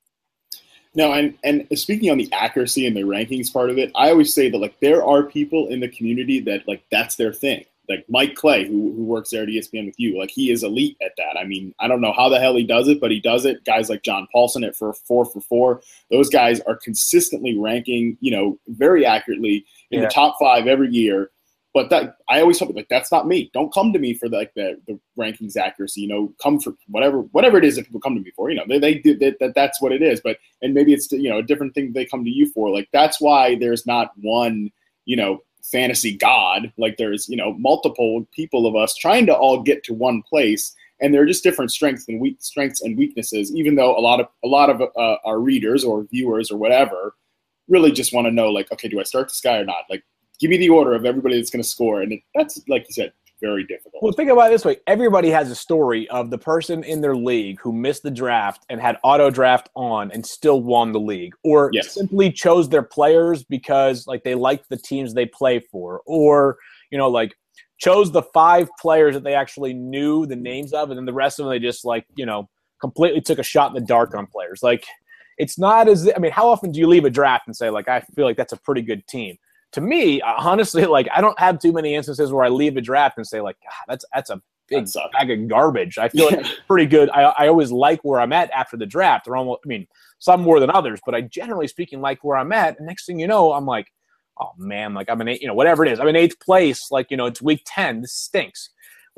No, and, and speaking on the accuracy and the rankings part of it, I always say that, like, there are people in the community that, like, that's their thing. Like Mike Clay, who who works there at E S P N with you, like, he is elite at that. I mean, I don't know how the hell he does it, but he does it. Guys like John Paulson at for four for four, those guys are consistently ranking, you know, very accurately in yeah. the top five every year. But that I always hope, like, that's not me. Don't come to me for the, like the, the rankings accuracy. You know, come for whatever whatever it is that people come to me for. You know, they they do that, that that's what it is. But and maybe it's, you know, a different thing they come to you for. Like, that's why there's not one, you know, fantasy god. Like, there's, you know, multiple people of us trying to all get to one place, and there are just different strengths and weak strengths and weaknesses. Even though a lot of a lot of uh, our readers or viewers or whatever really just want to know, like, okay, do I start this guy or not? Like, give me the order of everybody that's going to score, and it, that's, like you said, very difficult. Well, think about it this way. Everybody has a story of the person in their league who missed the draft and had auto draft on and still won the league, or yes. simply chose their players because, like, they liked the teams they play for, or, you know, like, chose the five players that they actually knew the names of, and then the rest of them they just, like, you know, completely took a shot in the dark on players. Like, it's not as – I mean, how often do you leave a draft and say, like, I feel like that's a pretty good team? To me, honestly, like, I don't have too many instances where I leave a draft and say, like, God, that's that's a big bag of garbage. I feel like it's pretty good. I, I always like where I'm at after the draft. Or almost, I mean, some more than others, but I generally speaking like where I'm at. And next thing you know, I'm like, oh man, like I'm in eight, you know, whatever it is, I'm in eighth place. Like, you know, it's week ten. This stinks.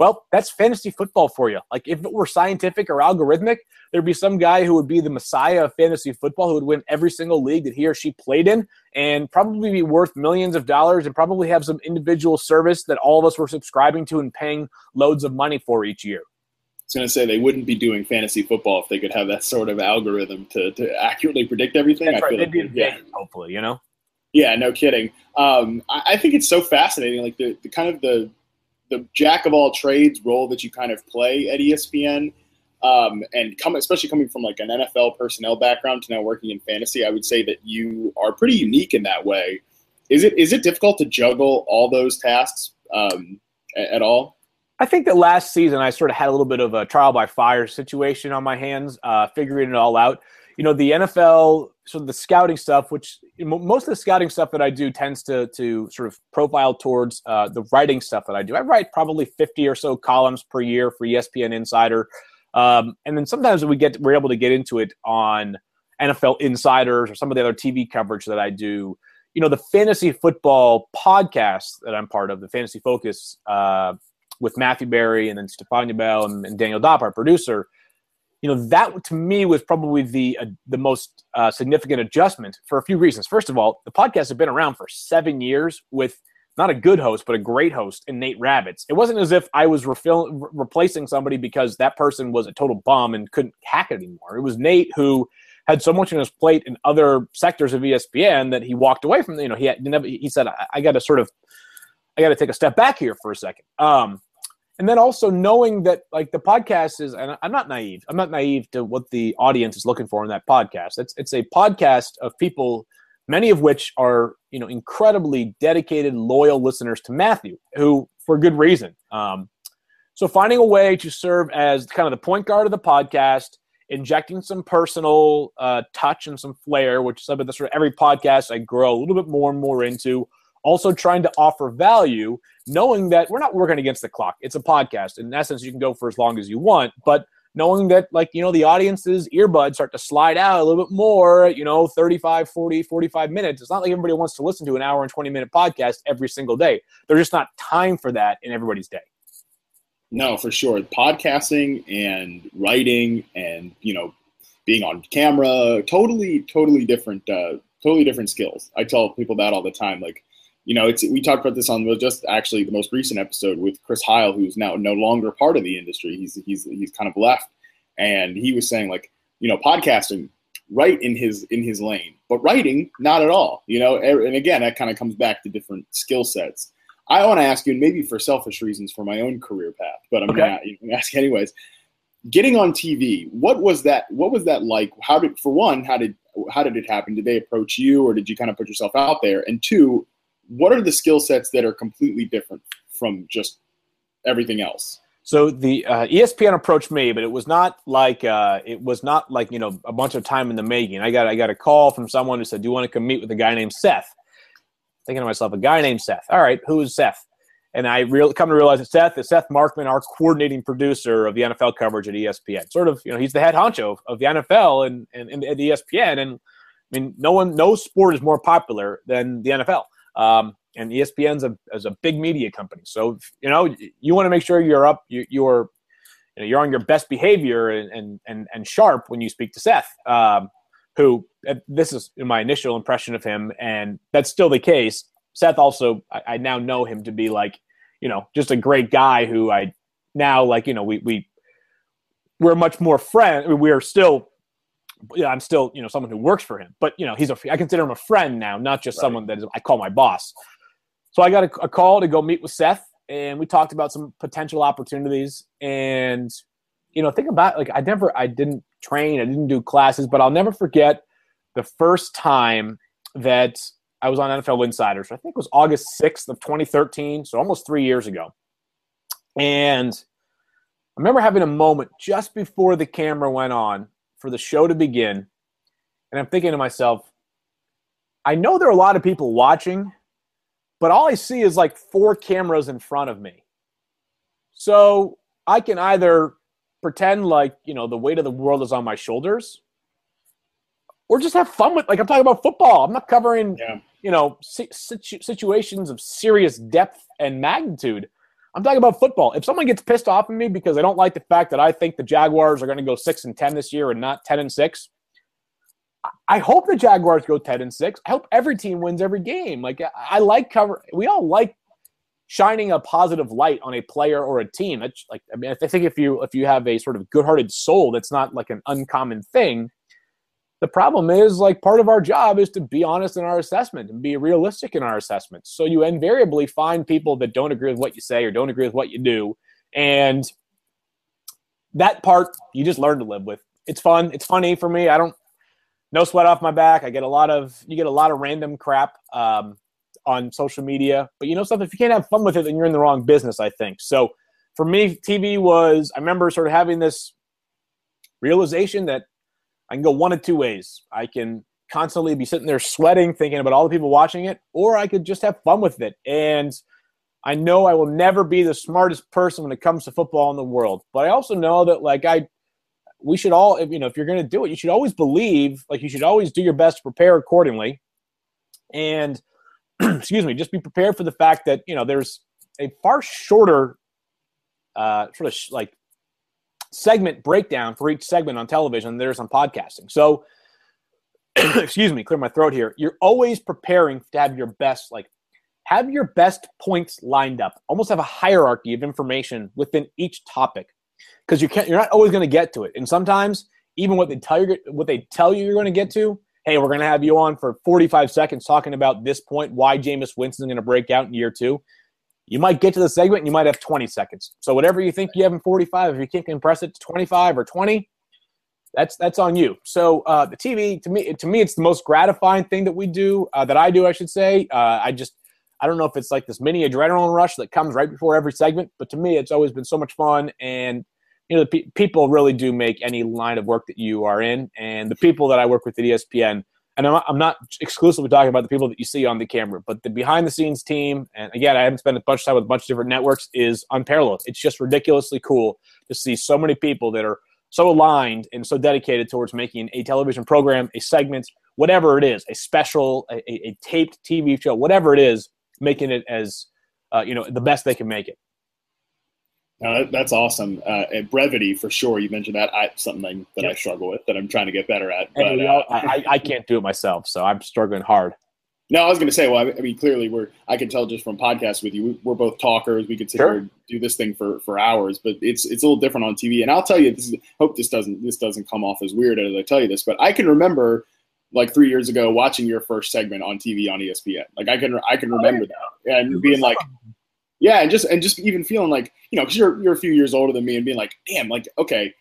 Well, that's fantasy football for you. Like, if it were scientific or algorithmic, there'd be some guy who would be the messiah of fantasy football who would win every single league that he or she played in and probably be worth millions of dollars and probably have some individual service that all of us were subscribing to and paying loads of money for each year. I was going to say they wouldn't be doing fantasy football if they could have that sort of algorithm to, to accurately predict everything. That's I right. feel They'd like, be in yeah. Vegas, hopefully, you know? Yeah, no kidding. Um, I, I think it's so fascinating, like the, the kind of the the jack of all trades role that you kind of play at E S P N, um, and come, especially coming from like an N F L personnel background to now working in fantasy, I would say that you are pretty unique in that way. Is it is it difficult to juggle all those tasks um, at, at all? I think that last season I sort of had a little bit of a trial by fire situation on my hands, uh, figuring it all out. You know, the N F L, sort of the scouting stuff, which you know, most of the scouting stuff that I do tends to to sort of profile towards uh, the writing stuff that I do. I write probably fifty or so columns per year for E S P N Insider. Um, and then sometimes we get, we're able to get into it on N F L Insiders or some of the other T V coverage that I do. You know, the fantasy football podcast that I'm part of, the Fantasy Focus, uh, with Matthew Berry and then Stefania Bell and, and Daniel Dopp, our producer. You know, that to me was probably the uh, the most uh, significant adjustment for a few reasons. First of all, the podcast had been around for seven years with not a good host, but a great host in Nate Ravitz. It wasn't as if I was refill- re- replacing somebody because that person was a total bum and couldn't hack it anymore. It was Nate who had so much on his plate in other sectors of E S P N that he walked away from. You know, he had, never, he said, I, I got to sort of, I got to take a step back here for a second. Um, And then also knowing that, like, the podcast is, and I'm not naive. I'm not naive to what the audience is looking for in that podcast. It's it's a podcast of people, many of which are, you know, incredibly dedicated, loyal listeners to Matthew, who, for good reason. Um, so finding a way to serve as kind of the point guard of the podcast, injecting some personal uh, touch and some flair, which is something that sort of every podcast I grow a little bit more and more into. Also trying to offer value, knowing that we're not working against the clock. It's a podcast. In essence, you can go for as long as you want, but knowing that, like, you know, the audience's earbuds start to slide out a little bit more, you know, thirty-five, forty, forty-five minutes. It's not like everybody wants to listen to an hour and twenty minute podcast every single day. There's just not time for that in everybody's day. No, for sure. Podcasting and writing and, you know, being on camera, totally, totally different, uh, totally different skills. I tell people that all the time. Like, you know, it's we talked about this on just actually the most recent episode with Chris Heil, who's now no longer part of the industry. He's he's he's kind of left, and he was saying, like, you know, podcasting right in his in his lane, but writing not at all. You know, and again, that kind of comes back to different skill sets. I want to ask you, and maybe for selfish reasons, for my own career path, but I'm okay. not. You can ask anyways. Getting on T V, what was that? What was that like? How did, for one, how did how did it happen? Did they approach you, or did you kind of put yourself out there? And two, what are the skill sets that are completely different from just everything else? So the uh, E S P N approached me, but it was not like uh, it was not like, you know, a bunch of time in the making. I got I got a call from someone who said, "Do you want to come meet with a guy named Seth?" Thinking to myself, a guy named Seth. All right, who is Seth? And I real come to realize that Seth is Seth Markman, our coordinating producer of the N F L coverage at E S P N. Sort of, you know, he's the head honcho of, of the N F L and, and, and at E S P N. And I mean, no one, no sport is more popular than the N F L. Um, and E S P N's a, is a big media company. So, you know, you want to make sure you're up, you, you're, you know, you're on your best behavior and, and, and, and sharp when you speak to Seth, um, who uh, this is my initial impression of him. And that's still the case. Seth also, I, I now know him to be like, you know, just a great guy who I now like, you know, we, we, we're much more friend. We are still, yeah, I'm still, you know, someone who works for him, but, you know, he's a, I consider him a friend now, not just right. someone that is, I call my boss. So I got a, a call to go meet with Seth, and we talked about some potential opportunities. And, you know, think about, like, I never, I didn't train, I didn't do classes, but I'll never forget the first time that I was on N F L Insiders. I think it was August sixth of twenty thirteen, so almost three years ago. And I remember having a moment just before the camera went on for the show to begin, and I'm thinking to myself, I know there are a lot of people watching, but all I see is like four cameras in front of me. So I can either pretend like, you know, the weight of the world is on my shoulders, or just have fun with, like, I'm talking about football. I'm not covering, yeah. you know, situ- situations of serious depth and magnitude. I'm talking about football. If someone gets pissed off at me because they don't like the fact that I think the Jaguars are going to go six and ten this year and not ten and six, I hope the Jaguars go ten and six. I hope every team wins every game. Like I like cover. We all like shining a positive light on a player or a team. That's like I mean, I think if you if you have a sort of good-hearted soul, that's not like an uncommon thing. The problem is, like, part of our job is to be honest in our assessment and be realistic in our assessments. So you invariably find people that don't agree with what you say or don't agree with what you do. And that part, you just learn to live with. It's fun. It's funny for me. I don't, no sweat off my back. I get a lot of, you get a lot of random crap um, on social media. But you know something, if you can't have fun with it, then you're in the wrong business, I think. So for me, T V was, I remember sort of having this realization that I can go one of two ways. I can constantly be sitting there sweating, thinking about all the people watching it, or I could just have fun with it. And I know I will never be the smartest person when it comes to football in the world. But I also know that, like, I, we should all, if, you know, if you're going to do it, you should always believe, like, you should always do your best to prepare accordingly. And, excuse me, just be prepared for the fact that, you know, there's a far shorter uh, sort of sh- like, segment breakdown for each segment on television there's on podcasting. So, excuse me, clear my throat here. You're always preparing to have your best, like, have your best points lined up. Almost have a hierarchy of information within each topic, because you can't. You're not always going to get to it, and sometimes even what they tell you, what they tell you you're going to get to. Hey, we're going to have you on for forty-five seconds talking about this point, why Jameis Winston is going to break out in year two. You might get to the segment and you might have twenty seconds. So whatever you think you have in forty-five, if you can't compress it to twenty-five or twenty, that's that's on you. So uh, the T V, to me, to me, it's the most gratifying thing that we do, uh, that I do, I should say. Uh, I just, I don't know if it's like this mini adrenaline rush that comes right before every segment, but to me, it's always been so much fun. And, you know, the pe- people really do make any line of work that you are in. And the people that I work with at E S P N, and I'm not, I'm not exclusively talking about the people that you see on the camera, but the behind-the-scenes team, and again, I haven't spent a bunch of time with a bunch of different networks, is unparalleled. It's just ridiculously cool to see so many people that are so aligned and so dedicated towards making a television program, a segment, whatever it is, a special, a, a taped T V show, whatever it is, making it as, uh, you know, the best they can make it. Uh, that's awesome. Uh, and brevity, for sure. You mentioned that. I, something that yep. I struggle with, that I'm trying to get better at. But uh, all, I, I can't do it myself, so I'm struggling hard. No, I was going to say, well, I mean, clearly, we're. I can tell just from podcasts with you, we're both talkers. We could sit sure. here and do this thing for, for hours, but it's it's a little different on T V. And I'll tell you, this is, hope this doesn't this doesn't come off as weird as I tell you this, but I can remember, like three years ago, watching your first segment on T V on E S P N. Like I can I can remember that and being like. Yeah, and just and just even feeling like, you know, because you're you're a few years older than me, and being like, damn, like, okay,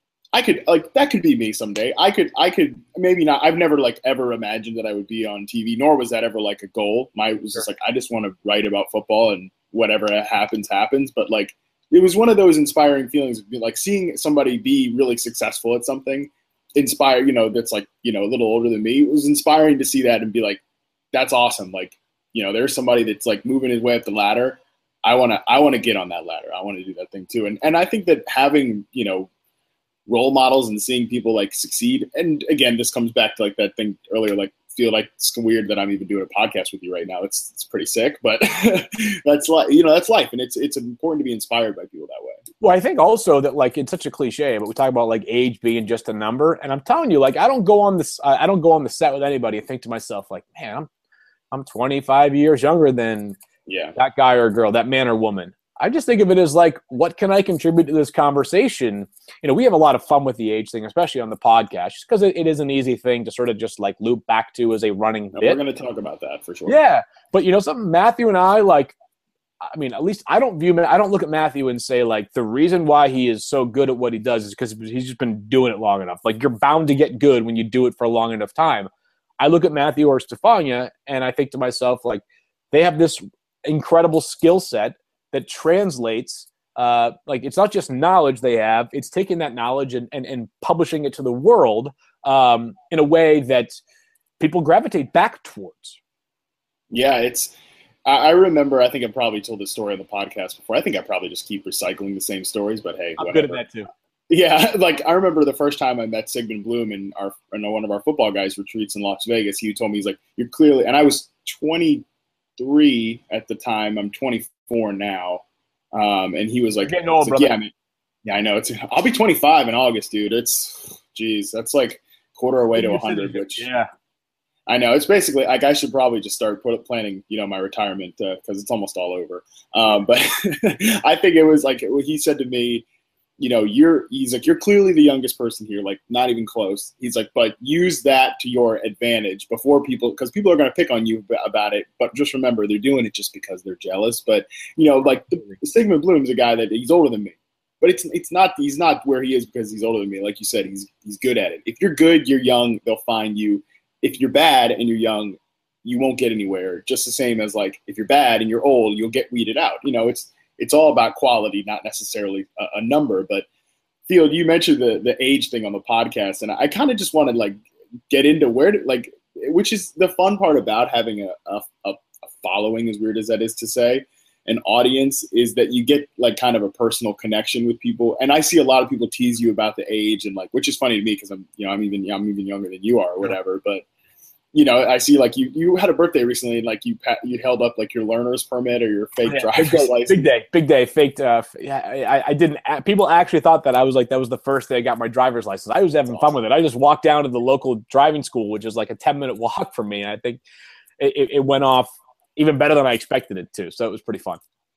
I could, like, that could be me someday. I could I could maybe not. I've never like ever imagined that I would be on T V, nor was that ever like a goal. My was just like, I just want to write about football, and whatever happens happens. But like, it was one of those inspiring feelings, like seeing somebody be really successful at something, inspire, you know, that's like, you know, a little older than me. It was inspiring to see that and be like, that's awesome. Like, you know, there's somebody that's like moving his way up the ladder. I want to I want to get on that ladder. I want to do that thing too. And and I think that having, you know, role models and seeing people like succeed. And again, this comes back to like that thing earlier, like feel like it's weird that I'm even doing a podcast with you right now. It's it's pretty sick, but that's like, you know, that's life. And it's it's important to be inspired by people that way. Well, I think also that, like, it's such a cliche, but we talk about like age being just a number. And I'm telling you, like, I don't go on this, I don't go on the set with anybody and think to myself, like, man, I'm I'm twenty-five years younger than yeah that guy or girl, that man or woman. I just think of it as like, what can I contribute to this conversation? You know, we have a lot of fun with the age thing, especially on the podcast, just because it, it is an easy thing to sort of just like loop back to as a running no, bit. We're going to talk about that for sure. Yeah. But, you know, something Matthew and I, like, I mean, at least I don't view, I don't look at Matthew and say, like, the reason why he is so good at what he does is because he's just been doing it long enough. Like, you're bound to get good when you do it for a long enough time. I look at Matthew or Stefania and I think to myself, like, they have this incredible skill set that translates, uh, like, it's not just knowledge they have, it's taking that knowledge and, and, and publishing it to the world um, in a way that people gravitate back towards. Yeah, it's, I, I remember, I think I've probably told this story on the podcast before. I think I probably just keep recycling the same stories, but hey, I'm whatever. good at that too. Yeah, like I remember the first time I met Sigmund Bloom in our, in one of our football guys retreats in Las Vegas. He told me, he's like, you're clearly, and I was twenty-three at the time. I'm twenty-four now. Um, and he was like, You're getting old, like brother. yeah, I mean, yeah, I know. It's I'll be twenty-five in August, dude. It's geez, that's like quarter away to one hundred, which yeah. I know. It's basically like I should probably just start put, planning, you know, my retirement because uh, it's almost all over. Um, but I think it was like he said to me, you know, you're he's like, you're clearly the youngest person here, like not even close. He's like, but use that to your advantage before people, because people are going to pick on you about it. But just remember, they're doing it just because they're jealous. But, you know, like the, Sigmund Bloom's a guy that he's older than me. But it's it's not he's not where he is because he's older than me. Like you said, he's he's good at it. If you're good, you're young, they'll find you. If you're bad and you're young, you won't get anywhere. Just the same as like if you're bad and you're old, you'll get weeded out. You know, it's it's all about quality, not necessarily a, a number. But Field, you mentioned the the age thing on the podcast, and I kind of just want to like get into where to, like, which is the fun part about having a, a a following, as weird as that is to say, an audience, is that you get like kind of a personal connection with people. And I see a lot of people tease you about the age, and like, which is funny to me because I'm, you know, I'm even I'm even younger than you are or whatever. But you know, I see like you you had a birthday recently, and like you you held up like your learner's permit or your fake yeah, driver's big day, license. Big day, big day, faked. Uh, yeah, I, I didn't. People actually thought that I was like that was the first day I got my driver's license. I was having fun with it. I just walked down to the local driving school, which is like a ten minute walk from me. And I think it, it went off even better than I expected it to. So it was pretty fun.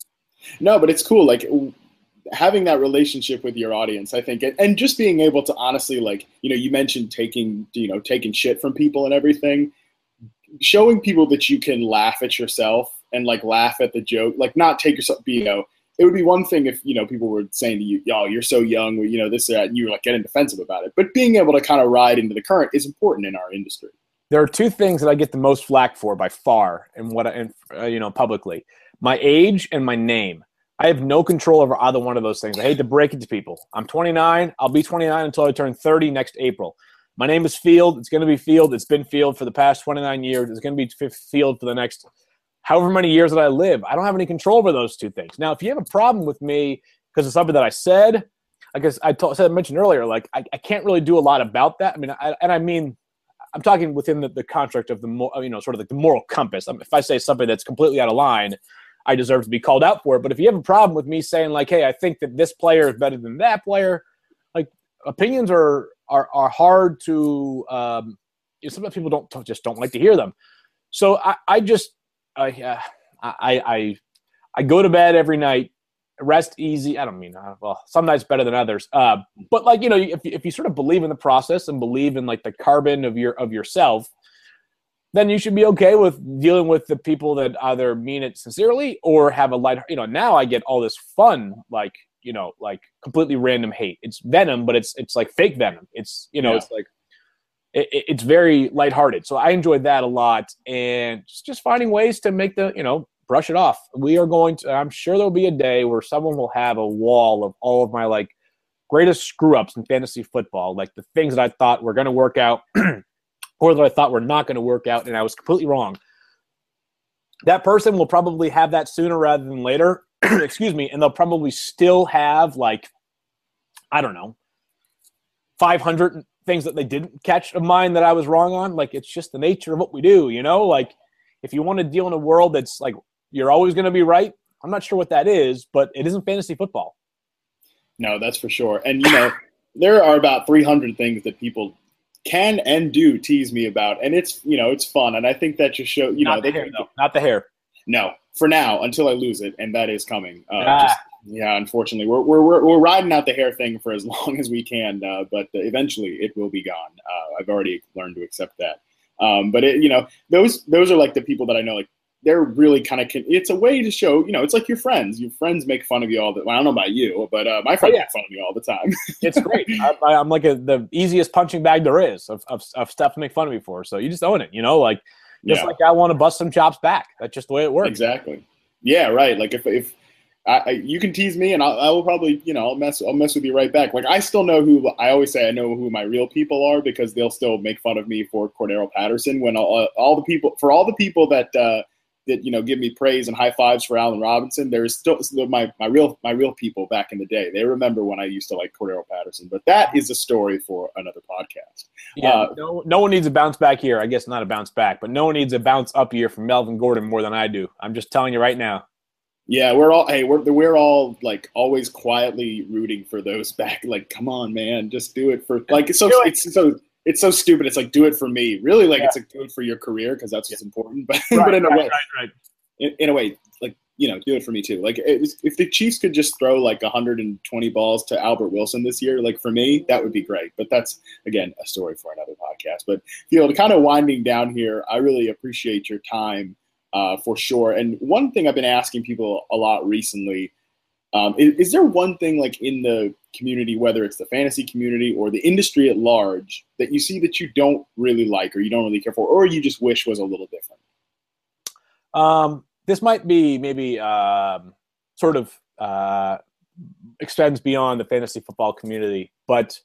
No, but it's cool. Like having that relationship with your audience, I think, and just being able to honestly, like, you know, you mentioned taking, you know, taking shit from people and everything, showing people that you can laugh at yourself and like laugh at the joke, like not take yourself, you know, it would be one thing if, you know, people were saying to you, yo, you're so young, you know, this, that, and you were like getting defensive about it. But being able to kind of ride into the current is important in our industry. There are two things that I get the most flack for by far, and what, I, uh, you know, publicly: my age and my name. I have no control over either one of those things. I hate to break it to people. I'm twenty-nine. I'll be twenty-nine until I turn thirty next April. My name is Field. It's going to be Field. It's been Field for the past twenty-nine years. It's going to be Field for the next however many years that I live. I don't have any control over those two things. Now, if you have a problem with me because of something that I said, I guess I, told, I mentioned earlier, like I, I can't really do a lot about that. I mean, I, and I mean, I'm talking within the, the construct of the, you know, sort of like the moral compass. I mean, if I say something that's completely out of line, I deserve to be called out for it. But if you have a problem with me saying like, hey, I think that this player is better than that player, like opinions are are are hard to. Um, you know, sometimes people don't just don't like to hear them. So I, I just I, uh, I I I go to bed every night, rest easy. I don't mean uh, well, some nights better than others. Uh, but like you know, if if you sort of believe in the process and believe in like the carbon of your of yourself, then you should be okay with dealing with the people that either mean it sincerely or have a light, you know, now I get all this fun, like, you know, like completely random hate. It's venom, but it's, it's like fake venom. It's, you know, yeah. it's like, it, it's very lighthearted. So I enjoyed that a lot, and just, just finding ways to make the, you know, brush it off. We are going to, I'm sure there'll be a day where someone will have a wall of all of my like greatest screw ups in fantasy football, like the things that I thought were going to work out or that I thought were not going to work out, and I was completely wrong. That person will probably have that sooner rather than later, excuse me, and they'll probably still have, like, I don't know, five hundred things that they didn't catch of mine that I was wrong on. Like, it's just the nature of what we do, you know? Like, if you want to deal in a world that's, like, you're always going to be right, I'm not sure what that is, but it isn't fantasy football. No, that's for sure. And, you know, there are about three hundred things that people can and do tease me about, and it's, you know, it's fun, and I think that just show, you not know, the they hair, though. Not the hair. No, for now, until I lose it, and that is coming. Uh, ah. just, yeah, unfortunately, we're we're we're we're riding out the hair thing for as long as we can, uh, but eventually it will be gone. Uh, I've already learned to accept that. Um, but it, you know, those those are like the people that I know, like, they're really kind of, it's a way to show, you know, it's like your friends. Your friends make fun of you all the, well, I don't know about you, but uh, my friends oh, yeah. make fun of me all the time. It's great. I, I'm like a, the easiest punching bag there is of, of, of stuff to make fun of me for. So you just own it, you know, like, just yeah. like I want to bust some chops back. That's just the way it works. Exactly. Yeah, right. Like if, if I, I, you can tease me and I'll, I will probably, you know, I'll mess, I'll mess with you right back. Like I still know who, I always say I know who my real people are, because they'll still make fun of me for Cordero Patterson when all, all the people, for all the people that, uh, that, you know, give me praise and high fives for Allen Robinson, there's still my, my real my real people back in the day. They remember when I used to like Cordero Patterson, but that is a story for another podcast. Yeah, uh, no, no one needs a bounce back here. I guess not a bounce back, but no one needs a bounce up here from Melvin Gordon more than I do. I'm just telling you right now. Yeah, we're all hey, we're we're all like always quietly rooting for those back. Like, come on, man, just do it for like it's so Do it. it's so it's so stupid. It's like do it for me, really. Like Yeah. it's like do it for your career because that's what's important. But Right, but in a right, way, right, right. in, in a way, like you know, do it for me too. Like it was, if the Chiefs could just throw like one hundred twenty balls to Albert Wilson this year, like for me, that would be great. But that's again a story for another podcast. But you know, kind of winding down here, I really appreciate your time. Uh, for sure. And one thing I've been asking people a lot recently, um, is, is there one thing like in the community, whether it's the fantasy community or the industry at large, that you see that you don't really like or you don't really care for, or you just wish was a little different? Um, this might be maybe um, sort of uh, extends beyond the fantasy football community, but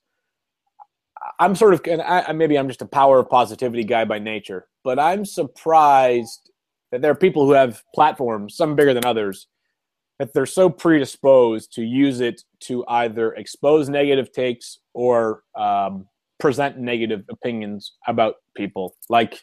I'm sort of, and I, maybe I'm just a power of positivity guy by nature, but I'm surprised that there are people who have platforms, some bigger than others, that they're so predisposed to use it to either expose negative takes or um, present negative opinions about people. Like,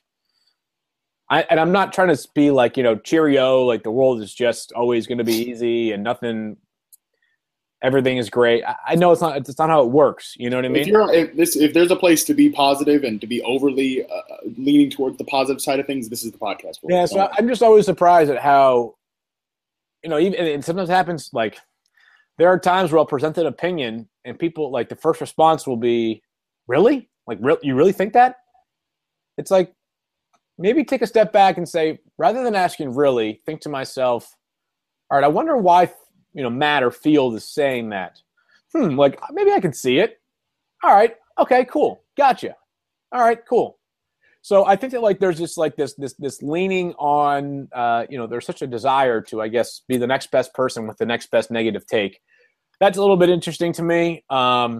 I, and I'm not trying to be like, you know, cheerio, like the world is just always going to be easy and nothing, everything is great. I, I know it's not, it's not how it works. You know what I mean? If you're, if this, if there's a place to be positive and to be overly uh, leaning towards the positive side of things, this is the podcast for Yeah. you. So I'm just always surprised at how, you know, even, and sometimes happens like there are times where I'll present an opinion and people like the first response will be, really? Like, re- you really think that? It's like, maybe take a step back and say, rather than asking really, think to myself, all right, I wonder why, you know, Matt or Field is saying that. Hmm, like maybe I can see it. All right, okay, cool, gotcha. All right, cool. So I think that like there's just like this this this leaning on, uh, you know, there's such a desire to, I guess, be the next best person with the next best negative take. That's a little bit interesting to me. Um,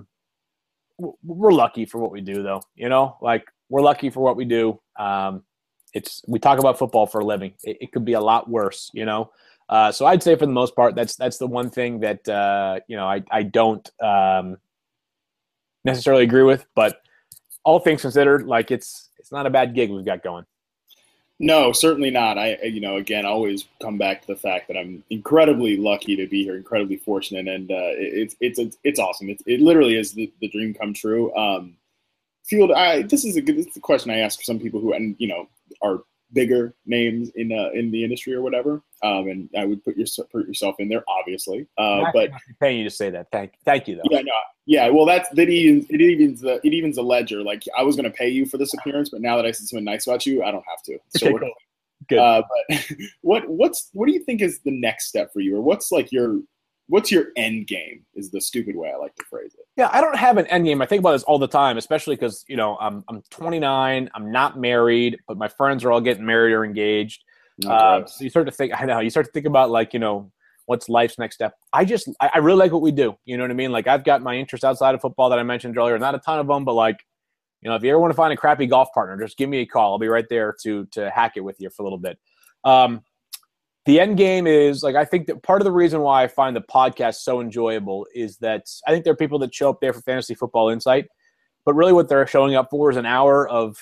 we're lucky for what we do, though. You know, like we're lucky for what we do. Um, it's we talk about football for a living. It, it could be a lot worse, you know. Uh, so I'd say for the most part, that's that's the one thing that uh, you know I I don't um, necessarily agree with. But all things considered, like it's it's not a bad gig we've got going. No, certainly not. I, you know, again, I always come back to the fact that I'm incredibly lucky to be here, incredibly fortunate, and uh, it's it's it's it's awesome. It's, it literally is the, the dream come true. Um, Field, I this is a good this is a question I ask for some people who, and you know, are bigger names in uh, in the industry or whatever. Um, and I would put your put yourself in there, obviously. Uh, but paying you to say that. Thank thank you though. Yeah, no, yeah. Well, that's that evens it evens the it evens the ledger. Like I was going to pay you for this appearance, but now that I said something nice about you, I don't have to. So okay, we're cool. Good. Uh, but what what's what do you think is the next step for you, or what's like your what's your end game? Is the stupid way I like to phrase it. Yeah, I don't have an end game. I think about this all the time, especially because you know I'm I'm twenty-nine. I'm not married, but my friends are all getting married or engaged. Oh, uh, so you start to think. I know you start to think about like you know what's life's next step. I just I, I really like what we do. You know what I mean? Like I've got my interests outside of football that I mentioned earlier. Not a ton of them, but like you know if you ever want to find a crappy golf partner, just give me a call. I'll be right there to to hack it with you for a little bit. Um, The end game is like I think that part of the reason why I find the podcast so enjoyable is that I think there are people that show up there for Fantasy Football Insight, but really what they're showing up for is an hour of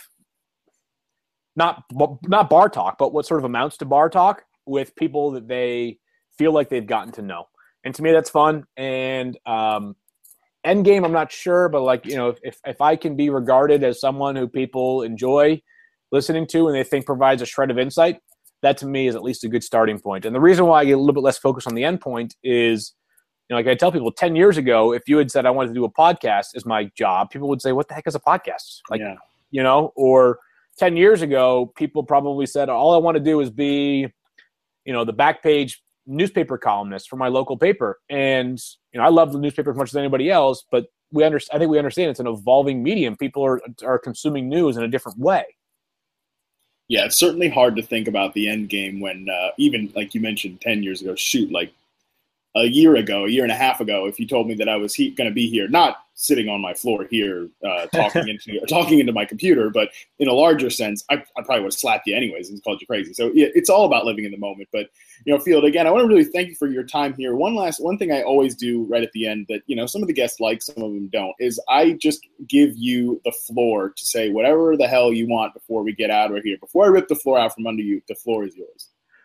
not not bar talk, but what sort of amounts to bar talk with people that they feel like they've gotten to know. And to me, that's fun. And um, end game, I'm not sure, but like you know, if if I can be regarded as someone who people enjoy listening to and they think provides a shred of insight, that to me is at least a good starting point. And the reason why I get a little bit less focused on the end point is, you know, like I tell people ten years ago, if you had said I wanted to do a podcast as my job, people would say, what the heck is a podcast? Like, Yeah. you know, or ten years ago, people probably said, all I want to do is be, you know, the back page newspaper columnist for my local paper. And, you know, I love the newspaper as much as anybody else, but we understand, I think we understand it's an evolving medium. People are, are consuming news in a different way. Yeah, it's certainly hard to think about the end game when uh, even like you mentioned ten years ago, shoot, like a year ago, a year and a half ago, if you told me that I was he- going to be here, not sitting on my floor here uh, talking into talking into my computer, but in a larger sense, I, I probably would have slapped you anyways and called you crazy. So yeah, it's all about living in the moment. But you know, Field, again, I want to really thank you for your time here. One last one thing I always do right at the end that you know some of the guests like, some of them don't, is I just give you the floor to say whatever the hell you want before we get out of here. Before I rip the floor out from under you, the floor is yours.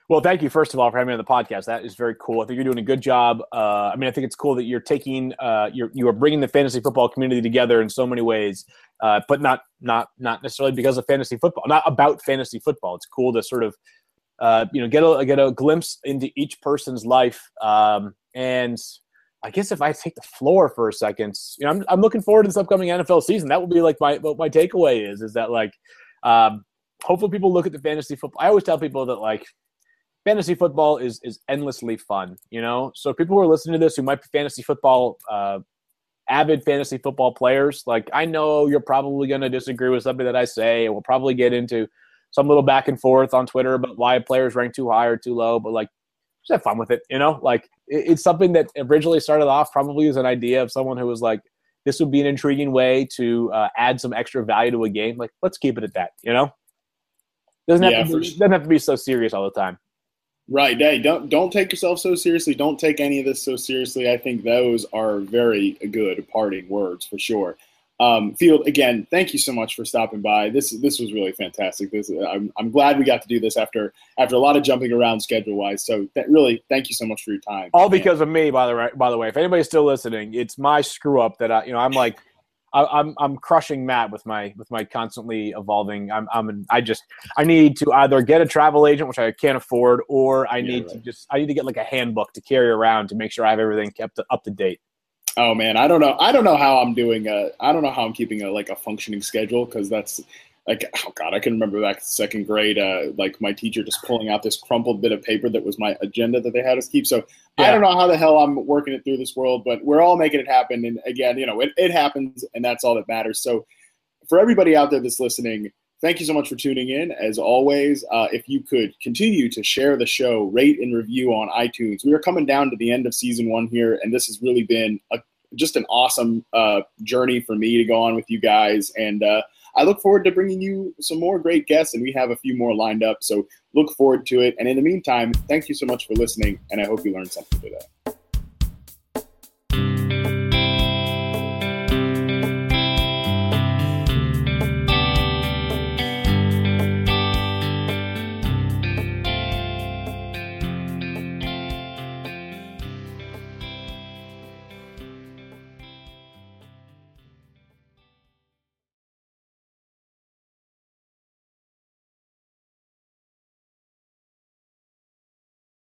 Well, thank you, first of all, for having me on the podcast. That is very cool. I think you're doing a good job. Uh, I mean, I think it's cool that you're taking, uh, you're you are bringing the fantasy football community together in so many ways, uh, but not not not necessarily because of fantasy football, not about fantasy football. It's cool to sort of, uh, you know, get a get a glimpse into each person's life. Um, and I guess if I take the floor for a second, you know, I'm I'm looking forward to this upcoming N F L season. That will be like my what my takeaway is is that like, um, hopefully people look at the fantasy football. I always tell people that like. Fantasy football is is endlessly fun, you know? So people who are listening to this who might be fantasy football, uh, avid fantasy football players, like I know you're probably going to disagree with something that I say, and we'll probably get into some little back and forth on Twitter about why players rank too high or too low, but like just have fun with it, you know? Like it, it's something that originally started off probably as an idea of someone who was like, this would be an intriguing way to uh, add some extra value to a game. Like, let's keep it at that, you know? Doesn't have, yeah, to, be, sure. doesn't have to be so serious all the time. Right. Hey, don't don't take yourself so seriously. Don't take any of this so seriously. I think those are very good parting words for sure. Um, Field, again, thank you so much for stopping by. This this was really fantastic. This I'm I'm glad we got to do this after after a lot of jumping around schedule wise. So that really, thank you so much for your time. All because of me, by the way. By the way, if anybody's still listening, it's my screw up that I, you know, I'm like. I, I'm I'm crushing Matt with my with my constantly evolving. I'm I'm an, I just I need to either get a travel agent, which I can't afford, or I need yeah, right. to just I need to get like a handbook to carry around to make sure I have everything kept up to date. Oh man, I don't know. I don't know how I'm doing. A, I don't know how I'm keeping a like a functioning schedule because that's like oh god, I can remember back in second grade, uh, like my teacher just pulling out this crumpled bit of paper that was my agenda that they had us keep. So yeah. I don't know how the hell I'm working it through this world, but we're all making it happen. And again, you know, it, it happens, and that's all that matters. So for everybody out there that's listening, thank you so much for tuning in. As always, uh, if you could continue to share the show, rate and review on iTunes. We are coming down to the end of season one here, and this has really been a, just an awesome uh, journey for me to go on with you guys. And uh, I look forward to bringing you some more great guests, and we have a few more lined up. So look forward to it. And in the meantime, thank you so much for listening, and I hope you learned something today.